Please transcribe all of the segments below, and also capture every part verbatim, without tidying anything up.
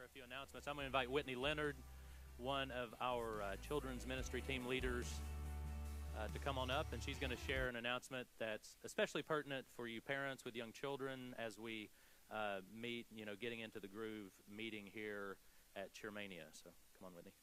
A few announcements. I'm going to invite Whitney Leonard, one of our uh, children's ministry team leaders, uh, to come on up, and she's going to share an announcement that's especially pertinent for you parents with young children as we uh, meet, you know, getting into the groove meeting here at Cheermania. So come on, Whitney.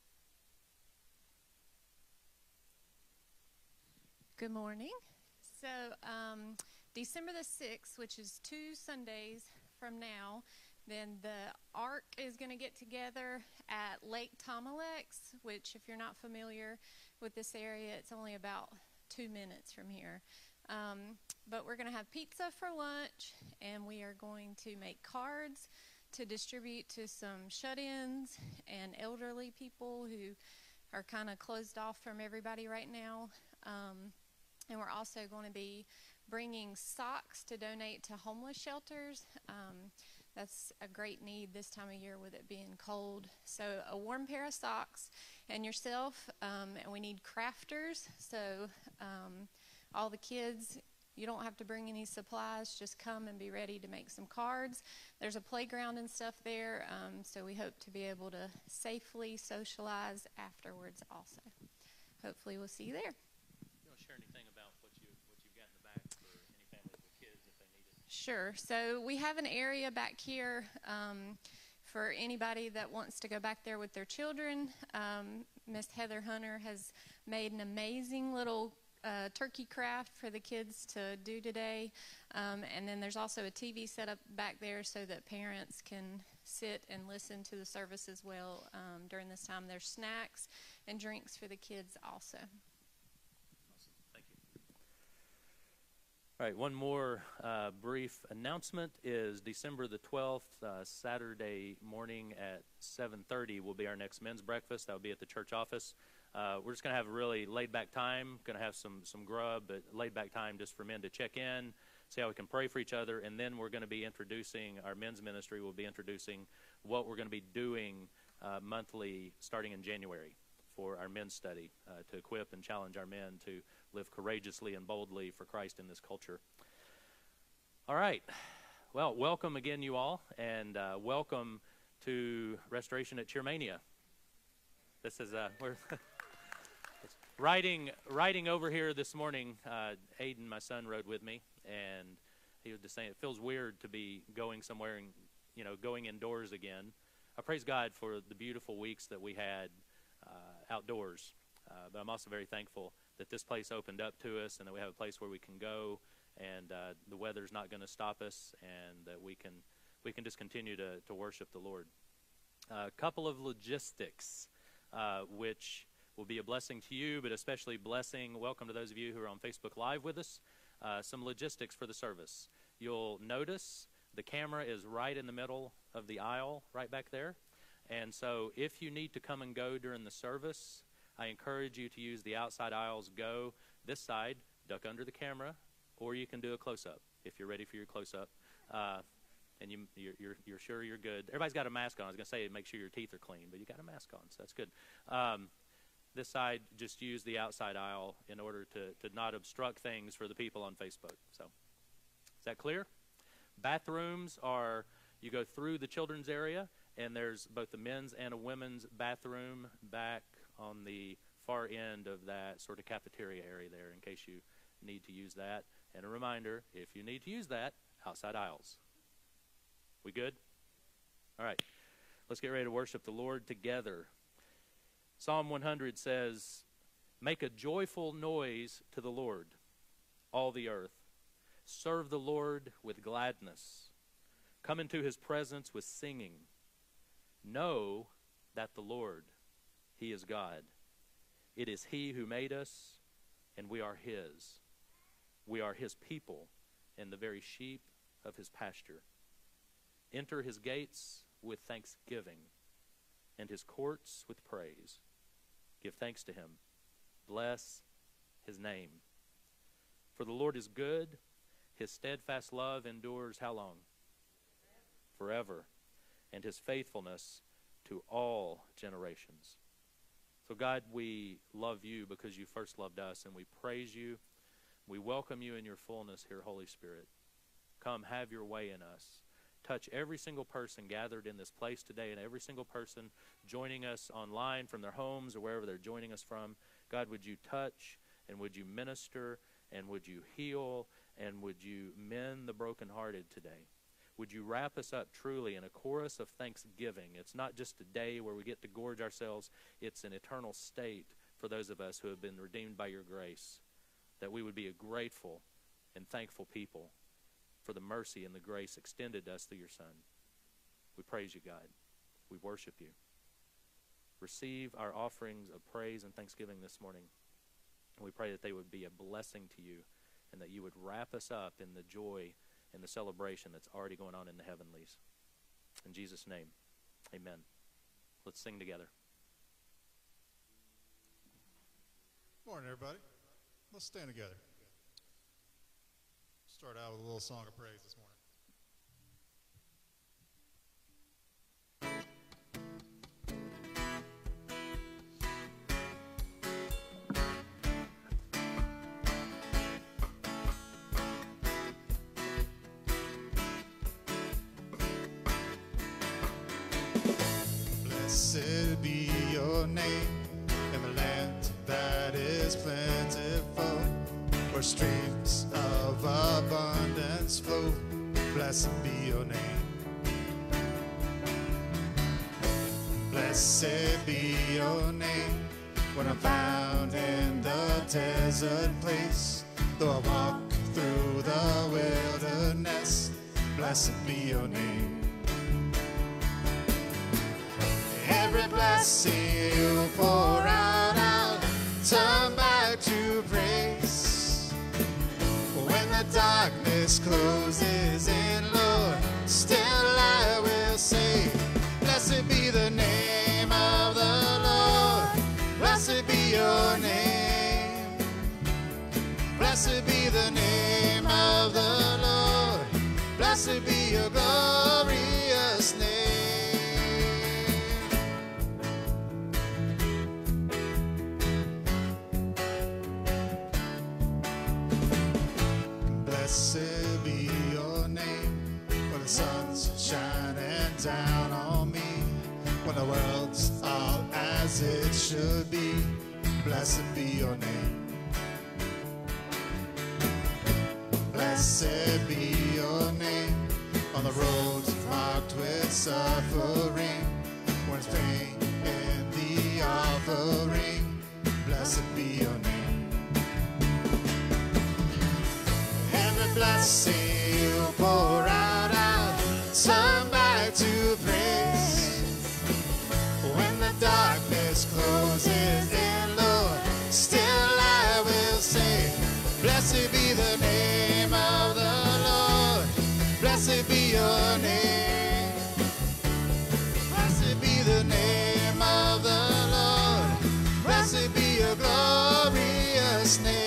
Good morning. So um, December the sixth, which is two Sundays from now, then the Ark is going to get together at Lake Tomalex, which, if you're not familiar with this area, it's only about two minutes from here. Um, but we're going to have pizza for lunch, and we are going to make cards to distribute to some shut-ins and elderly people who are kind of closed off from everybody right now. Um, and we're also going to be bringing socks to donate to homeless shelters. Um, That's a great need this time of year with it being cold. So a warm pair of socks and yourself, um, and we need crafters. So um, all the kids, you don't have to bring any supplies. Just come and be ready to make some cards. There's a playground and stuff there, um, so we hope to be able to safely socialize afterwards also. Hopefully we'll see you there. You want to share anything about what, you, what you've got in the back for any families with kids if they need it? Sure. So we have an area back here um, for anybody that wants to go back there with their children. Um, Miss Heather Hunter has made an amazing little uh, turkey craft for the kids to do today. Um, and then there's also a T V set up back there so that parents can sit and listen to the service as well um, during this time. There's snacks and drinks for the kids also. All right, one more uh, brief announcement is December the twelfth, uh, Saturday morning at seven thirty will be our next men's breakfast. That will be at the church office. Uh, we're just going to have a really laid-back time, going to have some, some grub, but laid-back time just for men to check in, see how we can pray for each other, and then we're going to be introducing, our men's ministry will be introducing what we're going to be doing uh, monthly starting in January for our men's study uh, to equip and challenge our men to live courageously and boldly for Christ in this culture. All right. Well, welcome again, you all, and uh, welcome to Restoration at Cheermania. This is uh, we're riding riding over here this morning. Uh, Aiden, my son, rode with me, and he was just saying it feels weird to be going somewhere and you know going indoors again. I praise God for the beautiful weeks that we had uh, outdoors, uh, but I'm also very thankful that this place opened up to us and that we have a place where we can go and uh, the weather's not going to stop us and that we can we can just continue to, to worship the Lord. A uh, couple of logistics uh, which will be a blessing to you, but especially blessing. Welcome to those of you who are on Facebook Live with us. Uh, some logistics for the service. You'll notice the camera is right in the middle of the aisle right back there. And so if you need to come and go during the service, I encourage you to use the outside aisles. Go this side, duck under the camera, or you can do a close-up if you're ready for your close-up. Uh, and you, you're, you're, you're sure you're good. Everybody's got a mask on. I was going to say make sure your teeth are clean, but you got a mask on, so that's good. Um, this side, just use the outside aisle in order to, to not obstruct things for the people on Facebook. So is that clear? Bathrooms are, you go through the children's area, and there's both the men's and a women's bathroom back on the far end of that sort of cafeteria area there in case you need to use that. And a reminder, if you need to use that, outside aisles. We good? All right. Let's get ready to worship the Lord together. Psalm one hundred says, "Make a joyful noise to the Lord, all the earth. Serve the Lord with gladness. Come into his presence with singing. Know that the Lord, he is God. It is he who made us, and we are his. We are his people and the very sheep of his pasture. Enter his gates with thanksgiving and his courts with praise. Give thanks to him. Bless his name. For the Lord is good. His steadfast love endures how long? Forever. And his faithfulness to all generations." So God, we love you because you first loved us, and we praise you. We welcome you in your fullness here, Holy Spirit. Come, have your way in us. touch every single person gathered in this place today and every single person joining us online from their homes or wherever they're joining us from. God, would you touch and would you minister and would you heal and would you mend the brokenhearted today? Would you wrap us up truly in a chorus of thanksgiving? It's not just a day where we get to gorge ourselves. It's an eternal state for those of us who have been redeemed by your grace, that we would be a grateful and thankful people for the mercy and the grace extended to us through your Son. We praise you, God. We worship you. Receive our offerings of praise and thanksgiving this morning. And we pray that they would be a blessing to you and that you would wrap us up in the joy and the celebration that's already going on in the heavenlies. In Jesus' name, amen. Let's sing together. Morning, everybody. Let's stand together. Start out with a little song of praise this morning. Blessed be your name in the land that is plentiful, where streams of abundance flow. Blessed be your name. Blessed be your name when I'm found in the desert place. Though I walk through the wilderness, blessed be your name. Every blessing you pour out, I'll turn back to praise. When the darkness closes in, Lord, still I will say, blessed be the name of the Lord. Blessed be your name. Blessed be the name of the Lord. Blessed be your glorious name. Blessed be your name when the sun's shining down on me, when the world's all as it should be. Blessed be your name. Blessed be your name on the roads marked with suffering, when it's pain in the offering. Blessed be your name. Blessing you pour out, I'll turn back to praise. When the darkness closes in, Lord, still I will say, blessed be the name of the Lord. Blessed be your name. Blessed be the name of the Lord. Blessed be your glorious name.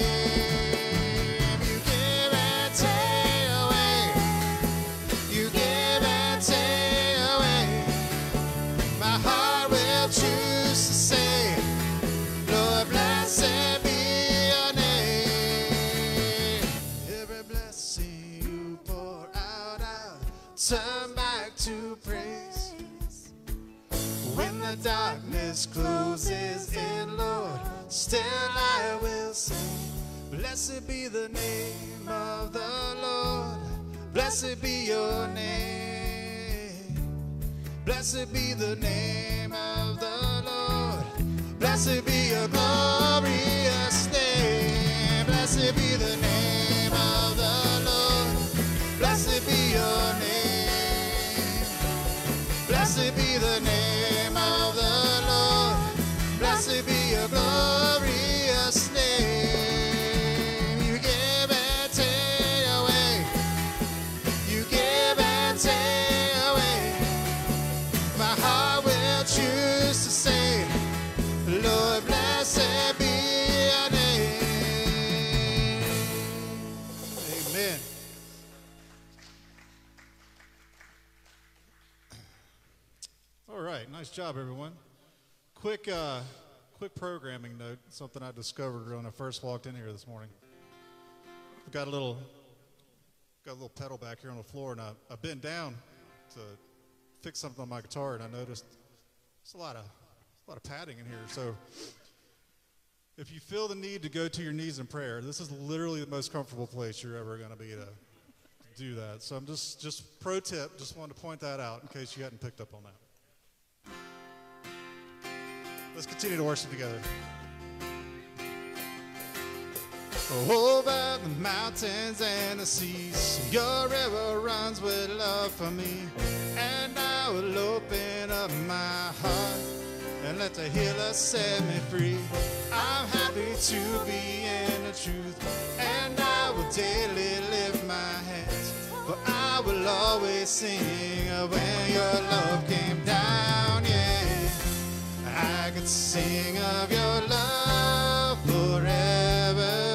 Turn back to praise. When the darkness closes in, Lord, still I will sing. Blessed be the name of the Lord. Blessed be your name. Blessed be the name of the Lord. Blessed be your glorious name. Blessed be the name of the Lord. Blessed be your name. Blessed be the name of the Lord. Blessed be your glorious name. You give and take away. You give and take away. My heart will choose to say, Lord, blessed be your name. Amen. All right, nice job, everyone. Quick, uh, quick programming note. Something I discovered when I first walked in here this morning. I've got a little, got a little pedal back here on the floor, and I, I bent down to fix something on my guitar, and I noticed there's a lot of a lot of padding in here. So if you feel the need to go to your knees in prayer, this is literally the most comfortable place you're ever going to be to do that. So I'm just just pro tip, just wanted to point that out in case you hadn't picked up on that. Let's continue to worship together. Over the mountains and the seas, your river runs with love for me. And I will open up my heart and let the healer set me free. I'm happy to be in the truth, and I will daily lift my hands. For I will always sing when your love came down, yeah. I could sing of your love forever.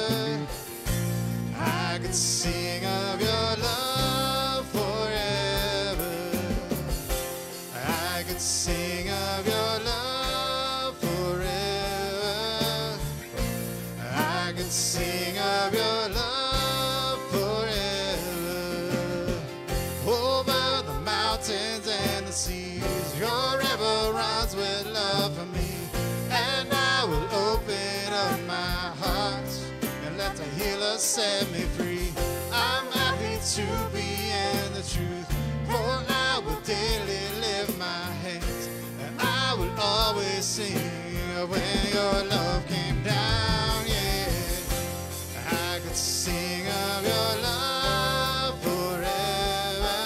I could sing of your love forever. I could sing of your love forever. I could sing of your love forever. Over the mountains and the seas, your river runs with love for me. And I will open up my heart and let the healer set me free. I'm happy to be in the truth, for I will daily lift my hands, and I will always sing when your love came down, yeah. I could sing of your love forever.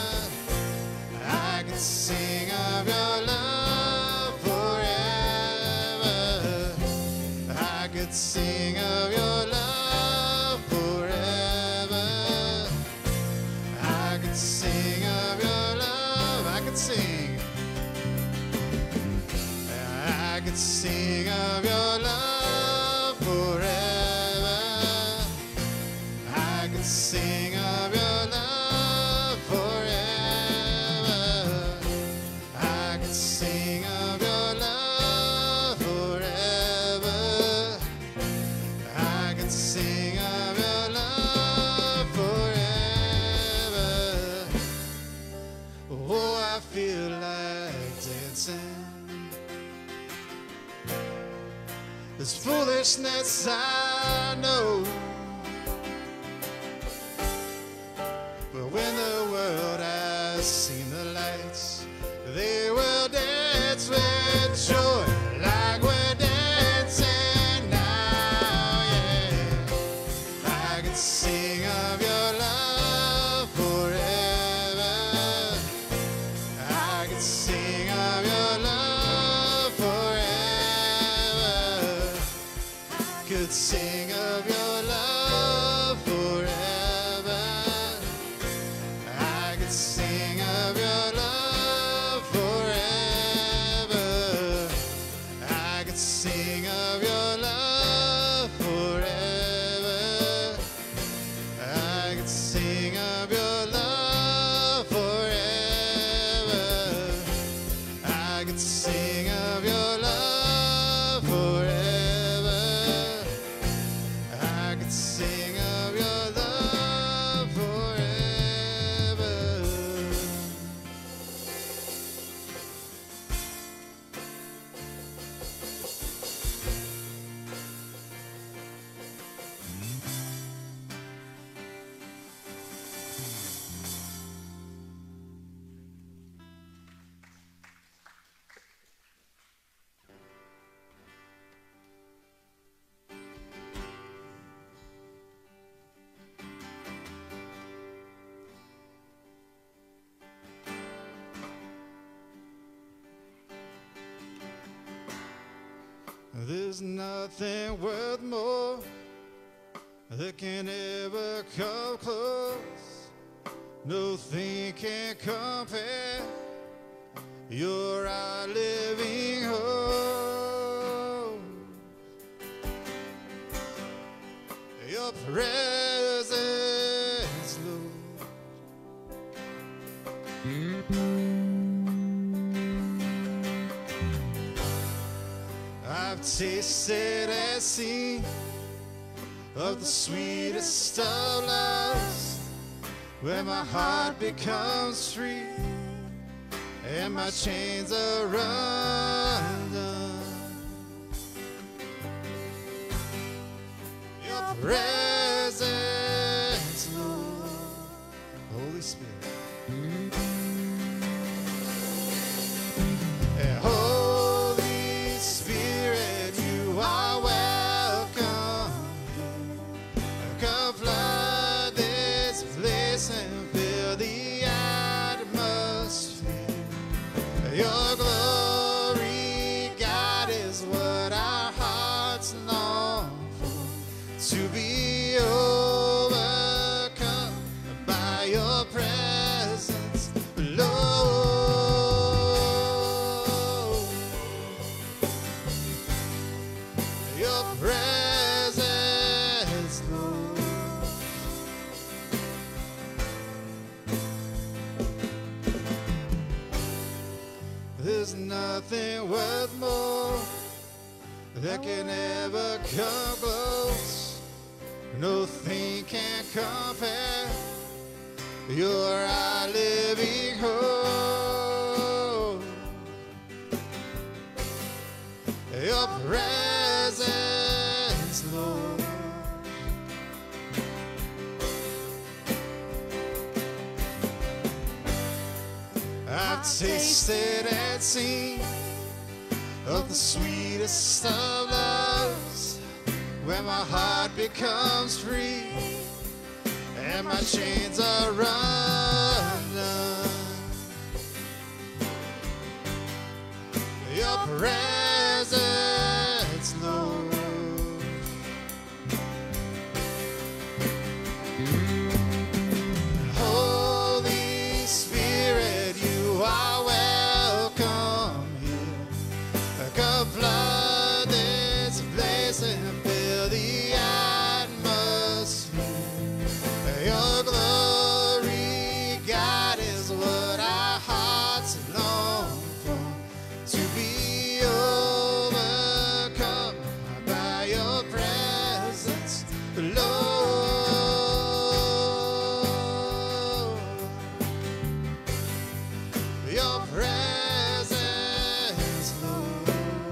I could sing of your love forever. I could sing of your love forever. I could sing of your love. I could sing. I could sing of your love forever. I could sing of your love forever. I could sing of your love forever. I could sing of your love forever. Oh, I feel like dancing. This foolishness I know, but when the world has seen the lights, they will dance with joy like we're dancing now, yeah. I could sing of your love forever. I could sing of your love forever. Could sing of your love forever. I could sing of your love forever. I could sing of your love forever. I could sing of your love forever. I could sing of your love forever. I could sing of your love forever. There's nothing worth more that can ever come close. Nothing can compare. You're our living hope. Your presence, Lord. I've tasted and seen of the sweetest of loves, where my heart becomes free and my chains are undone. Your presence, Lord, Holy Spirit. And Holy Spirit, you are welcome. Come flood this place and fill the atmosphere. Your glory, God, is what our hearts long for. To be overcome by your presence, Lord. Your presence, Lord. There's nothing worth more that can ever come close. Nothing can compare. You're our living hope. Your presence, Lord. I've tasted and seen of the sweetest of loves, when my heart becomes free and my chains are undone. Your presence, Lord. Holy Spirit, you are welcome here. Come flood this place and fill the atmosphere. Your glory, God, is what our hearts long for. To be overcome by your presence, Lord. Your presence, Lord.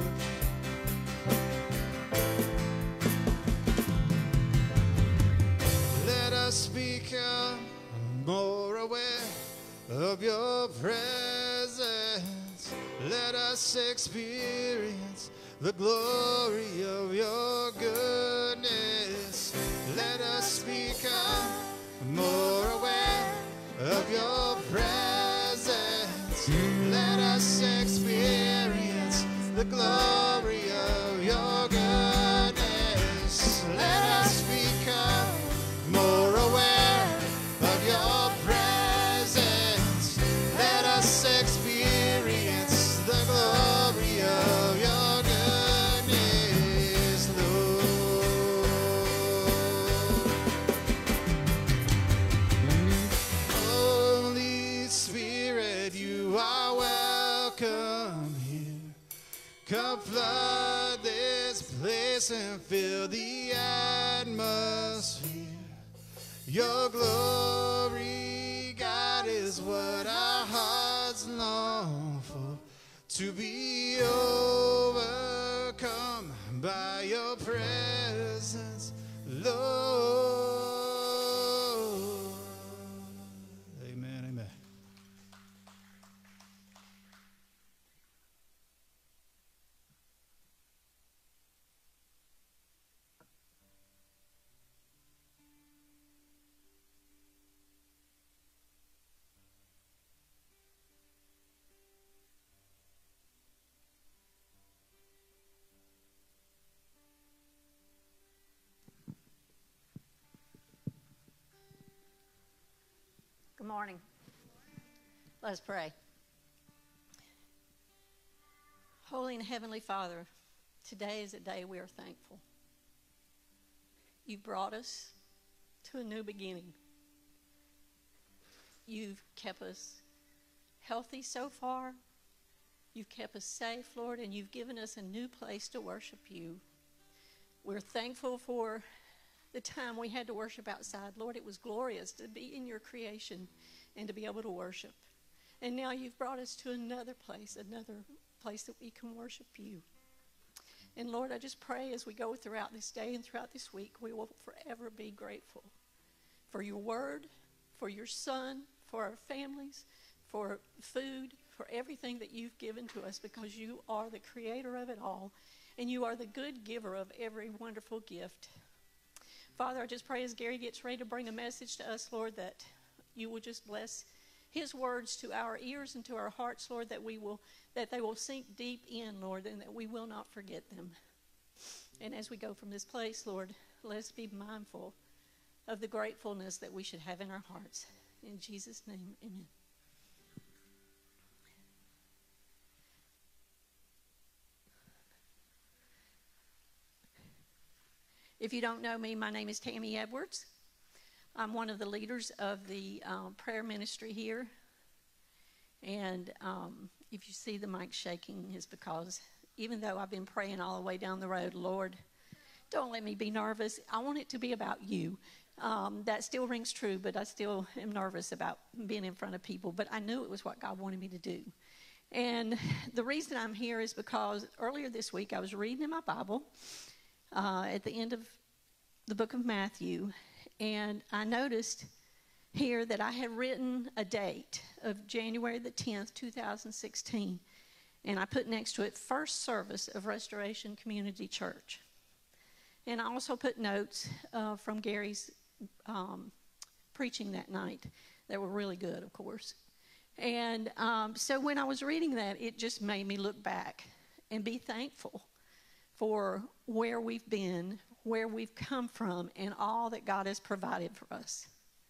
Let us become more aware of your presence. Let us experience the glory of your goodness. Let us become more aware of your presence. Let us experience the glory of your goodness. Let us become more aware of your presence. Let us experience the glory of your goodness, Lord. Holy Spirit, you are welcome here. Come flood this place and fill the atmosphere. Your glory, God, is what our hearts long for. To be overcome by your presence, Lord. Amen, amen. Good morning. Let us pray. Holy and Heavenly Father, today is a day we are thankful. You've brought us to a new beginning. You've kept us healthy so far. You've kept us safe, Lord, and you've given us a new place to worship you. We're thankful for the time we had to worship outside. Lord, it was glorious to be in your creation and to be able to worship. And now you've brought us to another place, another place that we can worship you. And Lord, I just pray as we go throughout this day and throughout this week, we will forever be grateful for your word, for your son, for our families, for food, for everything that you've given to us, because you are the creator of it all, and you are the good giver of every wonderful gift. Father, I just pray as Gary gets ready to bring a message to us, Lord, that you will just bless his words to our ears and to our hearts, Lord, that we will, that they will sink deep in, Lord, and that we will not forget them. And as we go from this place, Lord, let us be mindful of the gratefulness that we should have in our hearts. In Jesus' name, amen. If you don't know me, my name is Tammy Edwards. I'm one of the leaders of the um, prayer ministry here. And um, if you see the mic shaking, it's because even though I've been praying all the way down the road, Lord, don't let me be nervous. I want it to be about you. Um, that still rings true, but I still am nervous about being in front of people. But I knew it was what God wanted me to do. And the reason I'm here is because earlier this week I was reading in my Bible uh, at the end of the book of Matthew, and I noticed here that I had written a date of January the tenth, two thousand sixteen, and I put next to it first service of Restoration Community Church. And I also put notes uh, from Gary's um, preaching that night that were really good, of course. And um, so when I was reading that, it just made me look back and be thankful for where we've been, where we've come from, and all that God has provided for us.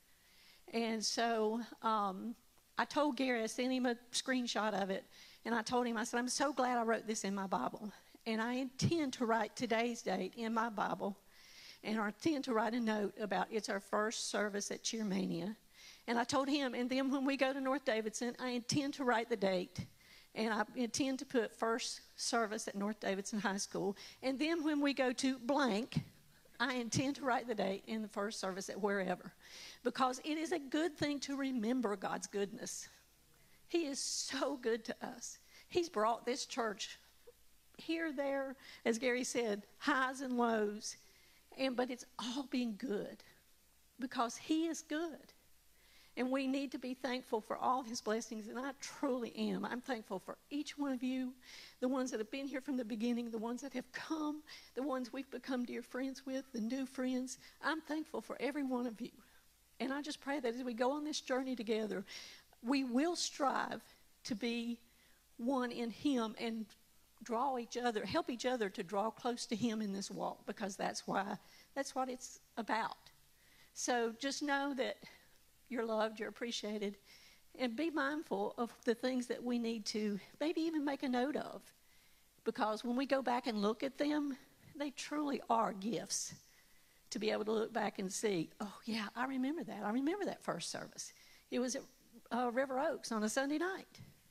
And so um, I told Gary, I sent him a screenshot of it, and I told him, I said, I'm so glad I wrote this in my Bible. And I intend to write today's date in my Bible, and I intend to write a note about it's our first service at Cheermania. And I told him, and then when we go to North Davidson, I intend to write the date, and I intend to put first service at North Davidson High School. And then when we go to blank, I intend to write the date in the first service at wherever, because it is a good thing to remember God's goodness. He is so good to us. He's brought this church here, there, as Gary said, highs and lows, and but it's all been good because he is good. And we need to be thankful for all his blessings, and I truly am. I'm thankful for each one of you, the ones that have been here from the beginning, the ones that have come, the ones we've become dear friends with, the new friends. I'm thankful for every one of you. And I just pray that as we go on this journey together, we will strive to be one in him and draw each other, help each other to draw close to him in this walk, because that's why, that's what it's about. So just know that you're loved, you're appreciated, and be mindful of the things that we need to maybe even make a note of, because when we go back and look at them, they truly are gifts to be able to look back and see, oh yeah, I remember that. I remember that first service. It was at uh, River Oaks on a Sunday night.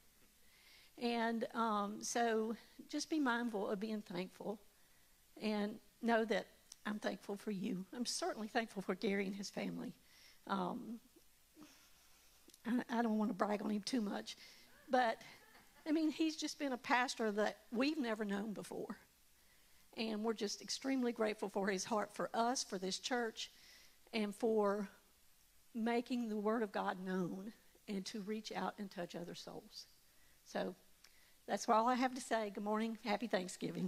And um, so just be mindful of being thankful, and know that I'm thankful for you. I'm certainly thankful for Gary and his family. Um, I, I don't want to brag on him too much, but, I mean, he's just been a pastor that we've never known before. And we're just extremely grateful for his heart for us, for this church, and for making the Word of God known and to reach out and touch other souls. So that's all I have to say. Good morning. Happy Thanksgiving.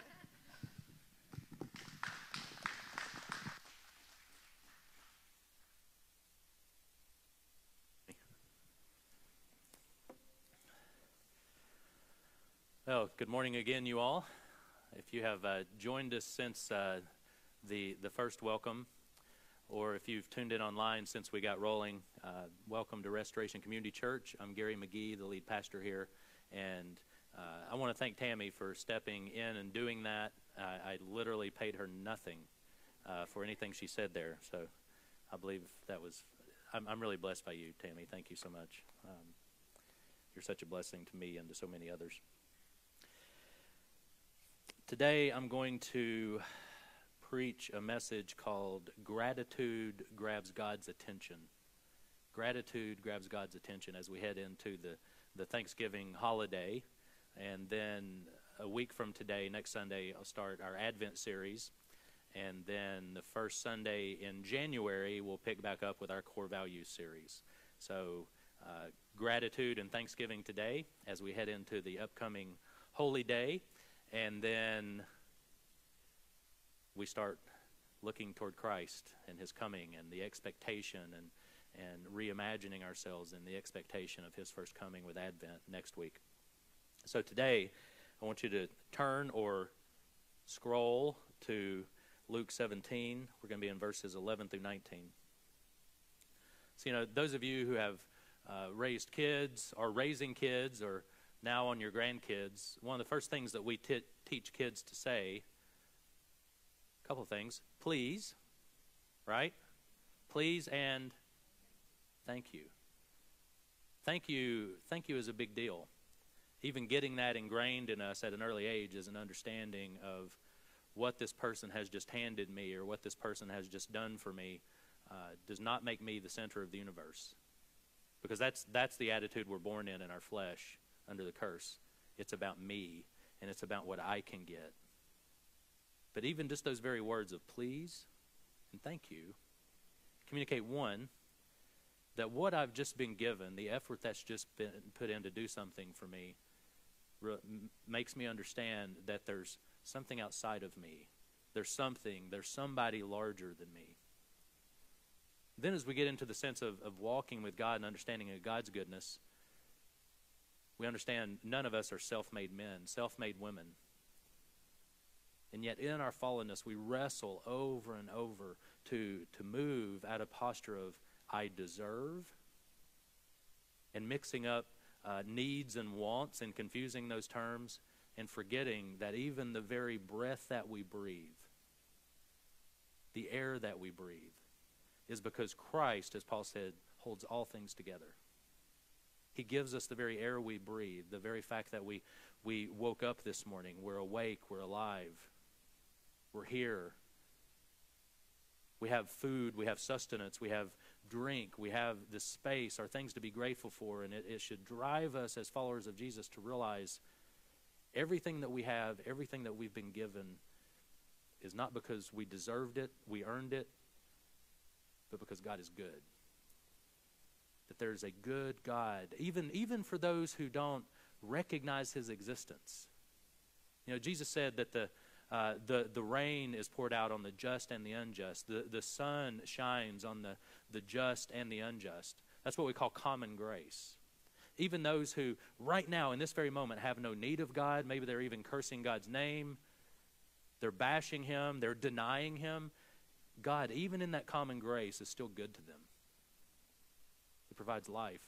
Well, good morning again, you all. If you have uh, joined us since uh, the the first welcome, or if you've tuned in online since we got rolling, uh, welcome to Restoration Community Church. I'm Gary McGee, the lead pastor here, and uh, I want to thank Tammy for stepping in and doing that. Uh, I literally paid her nothing uh, for anything she said there, so I believe that was, I'm, I'm really blessed by you, Tammy. Thank you so much. Um, you're such a blessing to me and to so many others. Today I'm going to preach a message called Gratitude Grabs God's Attention. Gratitude grabs God's attention as we head into the, the Thanksgiving holiday. And then a week from today, next Sunday, I'll start our Advent series. And then the first Sunday in January, we'll pick back up with our Core Values series. So uh, gratitude and Thanksgiving today as we head into the upcoming Holy Day. And then we start looking toward Christ and his coming and the expectation and, and reimagining ourselves in the expectation of his first coming with Advent next week. So today, I want you to turn or scroll to Luke seventeen. We're going to be in verses eleven through nineteen. So, you know, those of you who have uh, raised kids or raising kids or now on your grandkids, one of the first things that we t- teach kids to say, a couple of things, please, right? Please and thank you. Thank you, thank you is a big deal. Even getting that ingrained in us at an early age is an understanding of what this person has just handed me or what this person has just done for me uh, does not make me the center of the universe. Because that's that's the attitude we're born in in our flesh under the curse. It's about me, and it's about what I can get. But even just those very words of please and thank you communicate, one, that what I've just been given, the effort that's just been put in to do something for me, re- makes me understand that there's something outside of me. There's something, there's somebody larger than me. Then as we get into the sense of, of walking with God and understanding of God's goodness, we understand none of us are self-made men, self-made women. And yet in our fallenness, we wrestle over and over to, to move out of posture of I deserve and mixing up uh, needs and wants and confusing those terms and forgetting that even the very breath that we breathe, the air that we breathe, is because Christ, as Paul said, holds all things together. He gives us the very air we breathe, the very fact that we, we woke up this morning, we're awake, we're alive, we're here. We have food, we have sustenance, we have drink, we have the space, are things to be grateful for, and it, it should drive us as followers of Jesus to realize everything that we have, everything that we've been given is not because we deserved it, we earned it, but because God is good. That there's a good God, even, even for those who don't recognize his existence. You know, Jesus said that the uh, the, the rain is poured out on the just and the unjust. The, the sun shines on the, the just and the unjust. That's what we call common grace. Even those who right now in this very moment have no need of God, maybe they're even cursing God's name, they're bashing him, they're denying him, God, even in that common grace, is still good to them. He provides life,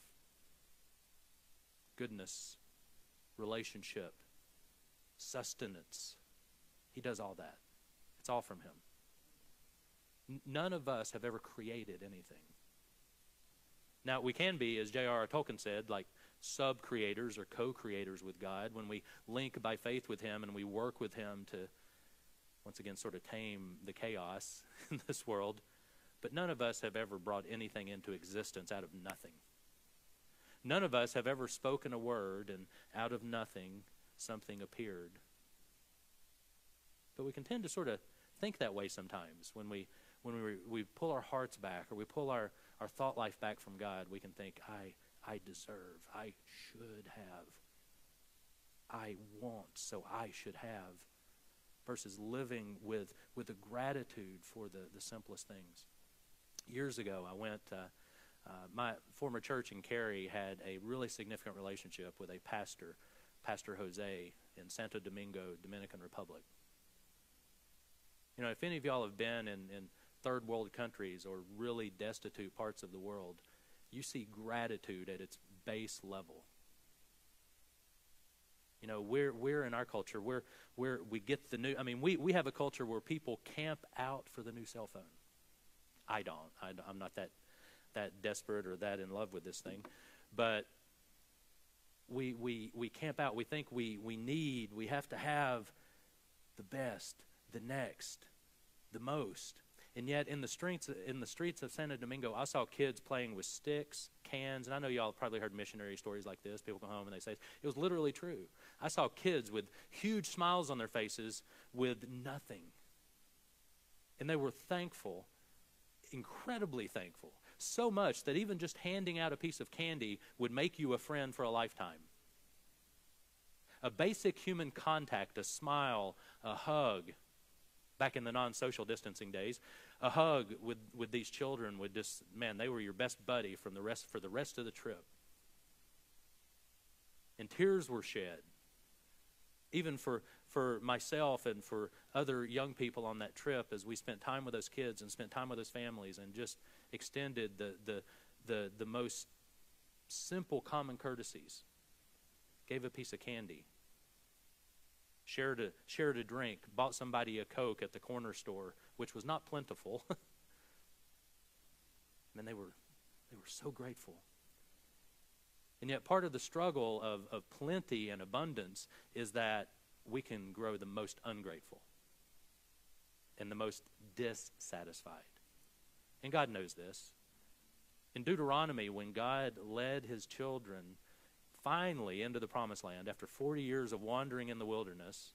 goodness, relationship, sustenance. He does all that. It's all from him. N- none of us have ever created anything. Now, we can be, as J R R Tolkien said, like sub-creators or co-creators with God when we link by faith with him and we work with him to, once again, sort of tame the chaos in this world. But none of us have ever brought anything into existence out of nothing. None of us have ever spoken a word and out of nothing something appeared. But we can tend to sort of think that way sometimes. When we when we we pull our hearts back or we pull our, our thought life back from God, we can think, I I deserve, I should have, I want, so I should have, versus living with, with a gratitude for the, the simplest things. Years ago, I went, uh, uh, my former church in Cary had a really significant relationship with a pastor, Pastor Jose, in Santo Domingo, Dominican Republic. You know, if any of y'all have been in, in third world countries or really destitute parts of the world, you see gratitude at its base level. You know, we're we're in our culture, we're we're we get the new. I mean, we, we have a culture where people camp out for the new cell phone. I don't. I, I'm not that that desperate or that in love with this thing, but we we we camp out. We think we we need. We have to have the best, the next, the most. And yet in the streets in the streets of Santo Domingo, I saw kids playing with sticks, cans, and I know y'all have probably heard missionary stories like this. People come home and they say, it was literally true. I saw kids with huge smiles on their faces with nothing. And they were thankful, incredibly thankful. So much that even just handing out a piece of candy would make you a friend for a lifetime. A basic human contact, a smile, a hug. Back in the non-social distancing days, a hug with, with these children would just, man, they were your best buddy from the rest for the rest of the trip. And tears were shed. Even for, for myself and for other young people on that trip, as we spent time with those kids and spent time with those families and just extended the the the, the most simple common courtesies. Gave a piece of candy. Shared a, shared a drink, bought somebody a Coke at the corner store, which was not plentiful. And they were they were so grateful. And yet part of the struggle of, of plenty and abundance is that we can grow the most ungrateful and the most dissatisfied. And God knows this. In Deuteronomy, when God led his children finally into the promised land, after forty years of wandering in the wilderness,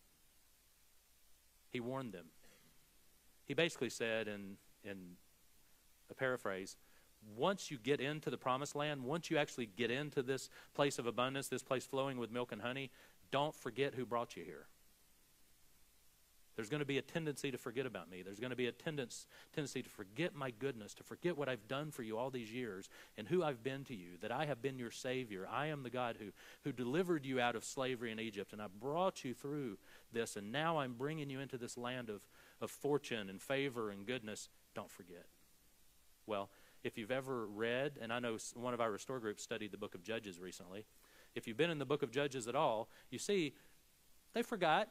he warned them. He basically said, in, in a paraphrase, once you get into the promised land, once you actually get into this place of abundance, this place flowing with milk and honey, don't forget who brought you here. There's going to be a tendency to forget about me. There's going to be a tendency, tendency to forget my goodness, to forget what I've done for you all these years and who I've been to you, that I have been your Savior. I am the God who, who delivered you out of slavery in Egypt, and I brought you through this, and now I'm bringing you into this land of, of fortune and favor and goodness. Don't forget. Well, if you've ever read, and I know one of our Restore groups studied the book of Judges recently, if you've been in the book of Judges at all, you see they forgot.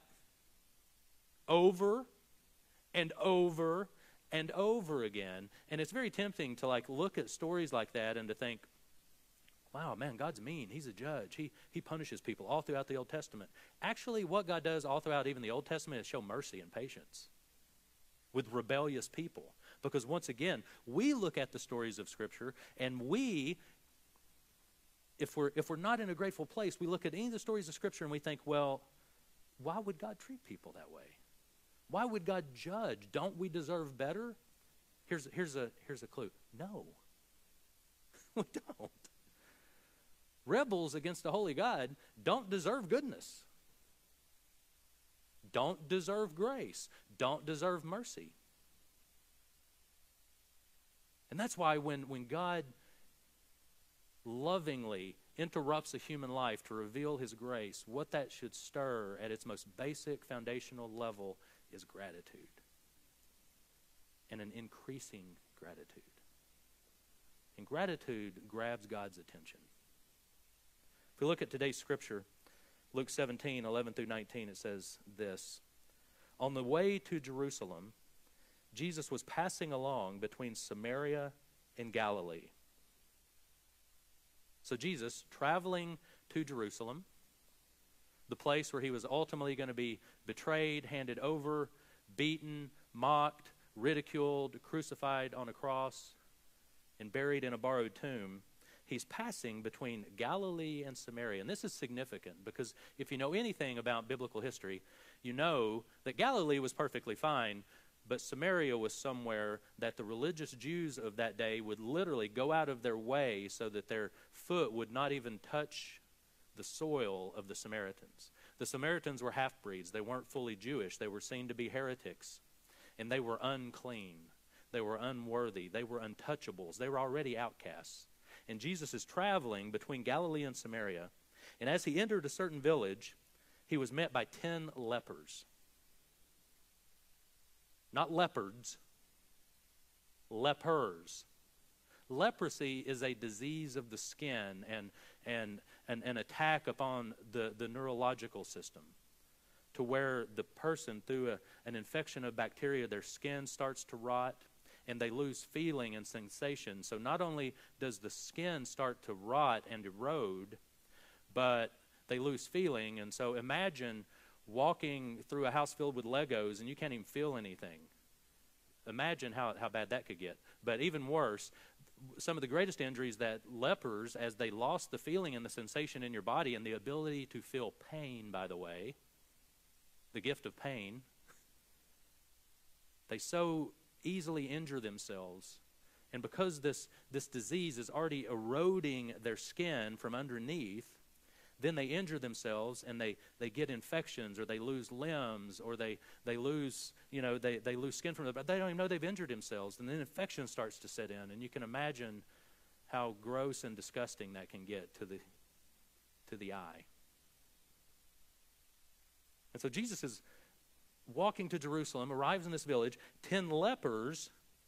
Over and over and over again. And it's very tempting to like look at stories like that and to think, wow, man, God's mean. He's a judge. He he punishes people all throughout the Old Testament. Actually, what God does all throughout even the Old Testament is show mercy and patience with rebellious people. Because once again, we look at the stories of Scripture and we, if we're if we're not in a grateful place, we look at any of the stories of Scripture and we think, well, why would God treat people that way? Why would God judge? Don't we deserve better? Here's, here's, a, here's a clue. No, we don't. Rebels against a holy God don't deserve goodness. Don't deserve grace. Don't deserve mercy. And that's why when, when God lovingly interrupts a human life to reveal his grace, what that should stir at its most basic foundational level is gratitude, and an increasing gratitude. And gratitude grabs God's attention. If we look at today's scripture, Luke seventeen, eleven through nineteen, it says this: on the way to Jerusalem, Jesus was passing along between Samaria and Galilee. So Jesus, traveling to Jerusalem, the place where he was ultimately going to be betrayed, handed over, beaten, mocked, ridiculed, crucified on a cross, and buried in a borrowed tomb, he's passing between Galilee and Samaria. And this is significant because if you know anything about biblical history, you know that Galilee was perfectly fine, but Samaria was somewhere that the religious Jews of that day would literally go out of their way so that their foot would not even touch the soil of the Samaritans. The Samaritans were half-breeds. They weren't fully Jewish. They were seen to be heretics. And they were unclean. They were unworthy. They were untouchables. They were already outcasts. And Jesus is traveling between Galilee and Samaria. And as he entered a certain village, he was met by ten lepers. Not leopards. Lepers. Leprosy is a disease of the skin and and an, an attack upon the, the neurological system, to where the person, through a, an infection of bacteria, their skin starts to rot and they lose feeling and sensation. So not only does the skin start to rot and erode, but they lose feeling. And so imagine walking through a house filled with Legos and you can't even feel anything. imagine how, how bad that could get. But even worse, some of the greatest injuries that lepers, as they lost the feeling and the sensation in your body and the ability to feel pain, by the way, the gift of pain, they so easily injure themselves. And because this, this disease is already eroding their skin from underneath, then they injure themselves and they, they get infections, or they lose limbs, or they, they lose, you know, they, they lose skin from it, but they don't even know they've injured themselves. And then infection starts to set in, and you can imagine how gross and disgusting that can get to the to the eye. And so Jesus is walking to Jerusalem, arrives in this village. Ten lepers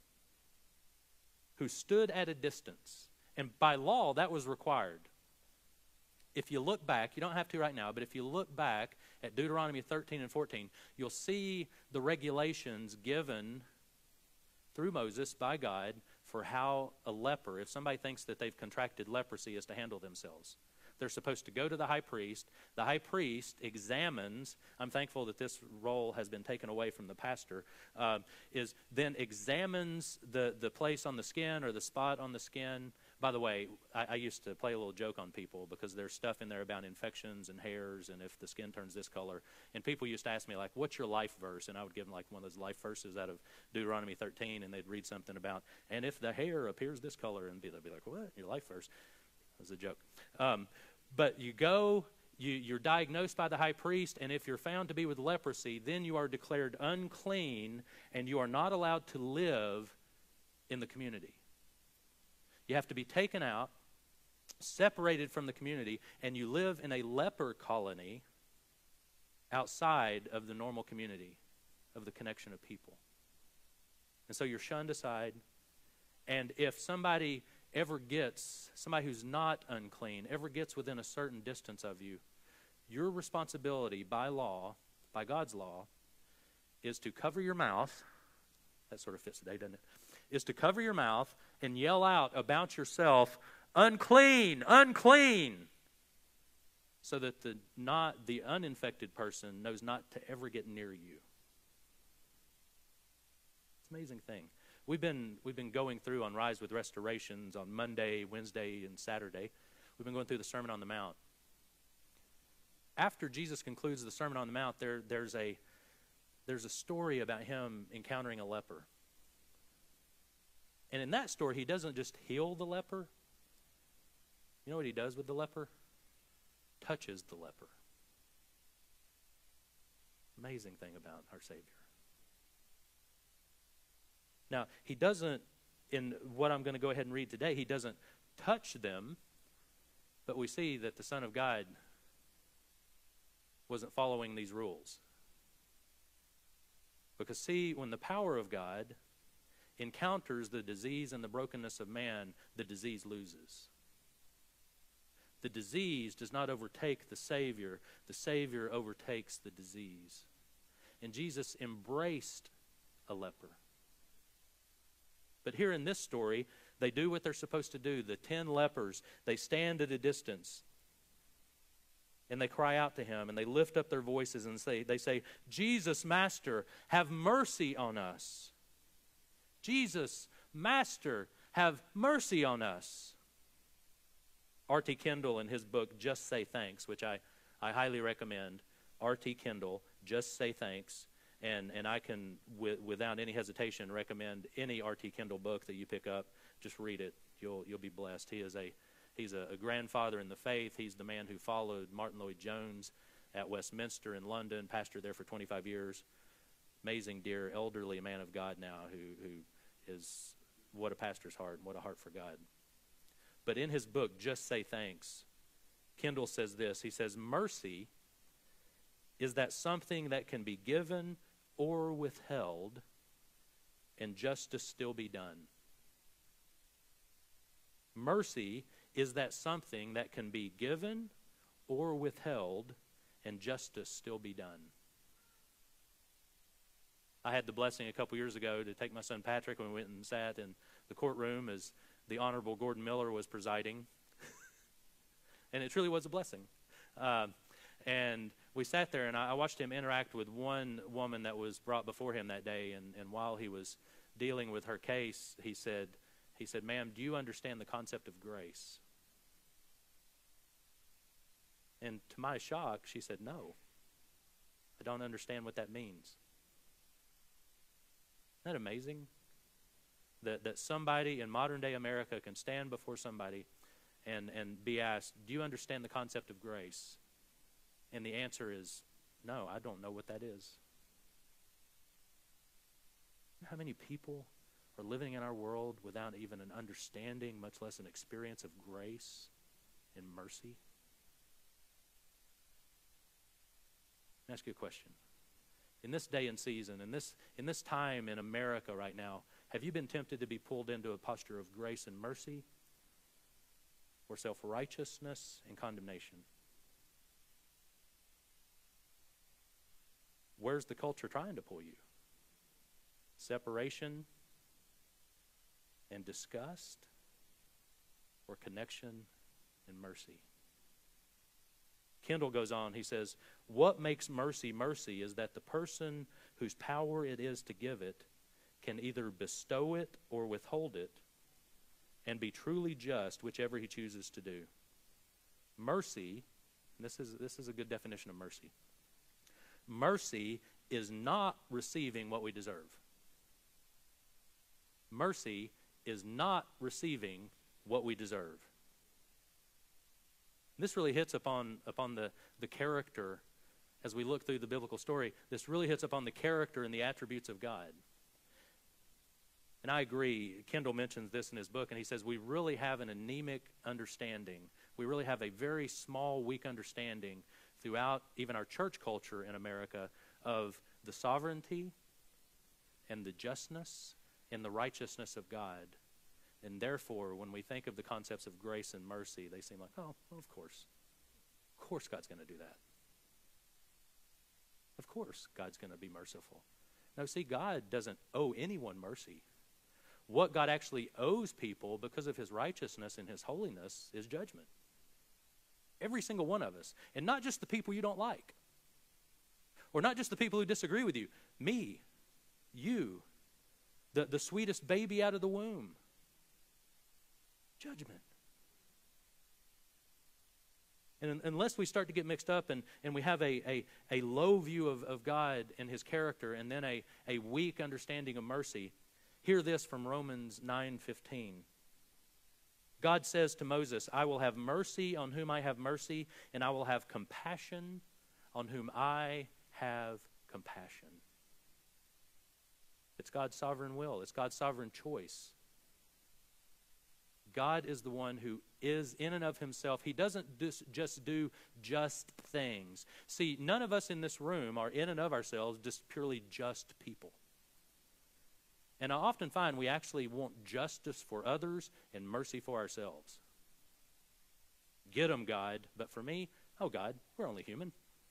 who stood at a distance. And by law, that was required. If you look back, you don't have to right now, but if you look back at Deuteronomy thirteen and fourteen, you'll see the regulations given through Moses by God for how a leper, if somebody thinks that they've contracted leprosy, is to handle themselves. They're supposed to go to the high priest. The high priest examines, I'm thankful that this role has been taken away from the pastor, uh, is then examines the, the place on the skin or the spot on the skin. By the way, I, I used to play a little joke on people because there's stuff in there about infections and hairs and if the skin turns this color. And people used to ask me, like, what's your life verse? And I would give them, like, one of those life verses out of Deuteronomy thirteen, and they'd read something about, and if the hair appears this color, and they'd be like, what? Your life verse? It was a joke. Um, but you go, you, you're diagnosed by the high priest, and if you're found to be with leprosy, then you are declared unclean, and you are not allowed to live in the community. You have to be taken out, separated from the community, and you live in a leper colony outside of the normal community, of the connection of people. And so you're shunned aside, and if somebody ever gets, somebody who's not unclean, ever gets within a certain distance of you, your responsibility by law, by God's law, is to cover your mouth. That sort of fits today, doesn't it? Is to cover your mouth and yell out about yourself, unclean, unclean, so that the not the uninfected person knows not to ever get near you. It's an amazing thing. We've been we've been going through on Rise with Restorations on Monday, Wednesday, and Saturday. We've been going through the Sermon on the Mount. After Jesus concludes the Sermon on the Mount, there there's a there's a story about him encountering a leper. And in that story, he doesn't just heal the leper. You know what he does with the leper? Touches the leper. Amazing thing about our Savior. Now, he doesn't, in what I'm going to go ahead and read today, he doesn't touch them, but we see that the Son of God wasn't following these rules. Because see, when the power of God encounters the disease and the brokenness of man, the disease loses. The disease does not overtake the Savior. The Savior overtakes the disease. And Jesus embraced a leper. But here in this story, they do what they're supposed to do. The ten lepers, they stand at a distance. And they cry out to him, and they lift up their voices and say, they say, Jesus, Master, have mercy on us. Jesus, Master, have mercy on us. R T Kendall, in his book, Just Say Thanks, which I, I highly recommend, R T Kendall, Just Say Thanks. And and I can, w- without any hesitation, recommend any R T Kendall book that you pick up. Just read it. You'll you'll be blessed. He is a he's a, a grandfather in the faith. He's the man who followed Martin Lloyd-Jones at Westminster in London, pastored there for twenty-five years. Amazing, dear, elderly man of God now who who is, what a pastor's heart, what a heart for God. But in his book, Just Say Thanks, Kendall says this. He says, mercy is that something that can be given or withheld and justice still be done. Mercy is that something that can be given or withheld and justice still be done. I had the blessing a couple years ago to take my son Patrick when we went and sat in the courtroom as the Honorable Gordon Miller was presiding. And it truly was a blessing. Uh, and we sat there, and I watched him interact with one woman that was brought before him that day. And, and while he was dealing with her case, he said, he said, "Ma'am, do you understand the concept of grace?" And to my shock, she said, "No, I don't understand what that means." Isn't that amazing? That that somebody in modern day America can stand before somebody and, and be asked, "Do you understand the concept of grace?" And the answer is, "No, I don't know what that is." You know how many people are living in our world without even an understanding, much less an experience of grace and mercy? Let me ask you a question. In this day and season, in this, in this time in America right now, have you been tempted to be pulled into a posture of grace and mercy, or self-righteousness and condemnation? Where's the culture trying to pull you? Separation and disgust, or connection and mercy? Kendall goes on, he says, "What makes mercy mercy is that the person whose power it is to give it can either bestow it or withhold it, and be truly just, whichever he chooses to do. Mercy," and this is, this is a good definition of mercy, "mercy is not receiving what we deserve." Mercy is not receiving what we deserve. This really hits upon, upon the, the character, as we look through the biblical story, this really hits upon the character and the attributes of God. And I agree, Kendall mentions this in his book, and he says we really have an anemic understanding. We really have a very small, weak understanding throughout even our church culture in America of the sovereignty and the justness and the righteousness of God. And therefore, when we think of the concepts of grace and mercy, they seem like, oh, well, of course. Of course God's going to do that. Of course God's going to be merciful. No, see, God doesn't owe anyone mercy. What God actually owes people because of his righteousness and his holiness is judgment. Every single one of us. And not just the people you don't like. Or not just the people who disagree with you. Me. You. The, the sweetest baby out of the womb. Judgment. And unless we start to get mixed up and, and we have a, a, a low view of, of God and his character and then a, a weak understanding of mercy, hear this from Romans nine fifteen. God says to Moses, "I will have mercy on whom I have mercy, and I will have compassion on whom I have compassion." It's God's sovereign will. It's God's sovereign choice. God is the one who is in and of himself. He doesn't just, just do just things. See, none of us in this room are in and of ourselves just purely just people. And I often find we actually want justice for others and mercy for ourselves. Get them, God. But for me, oh God, we're only human.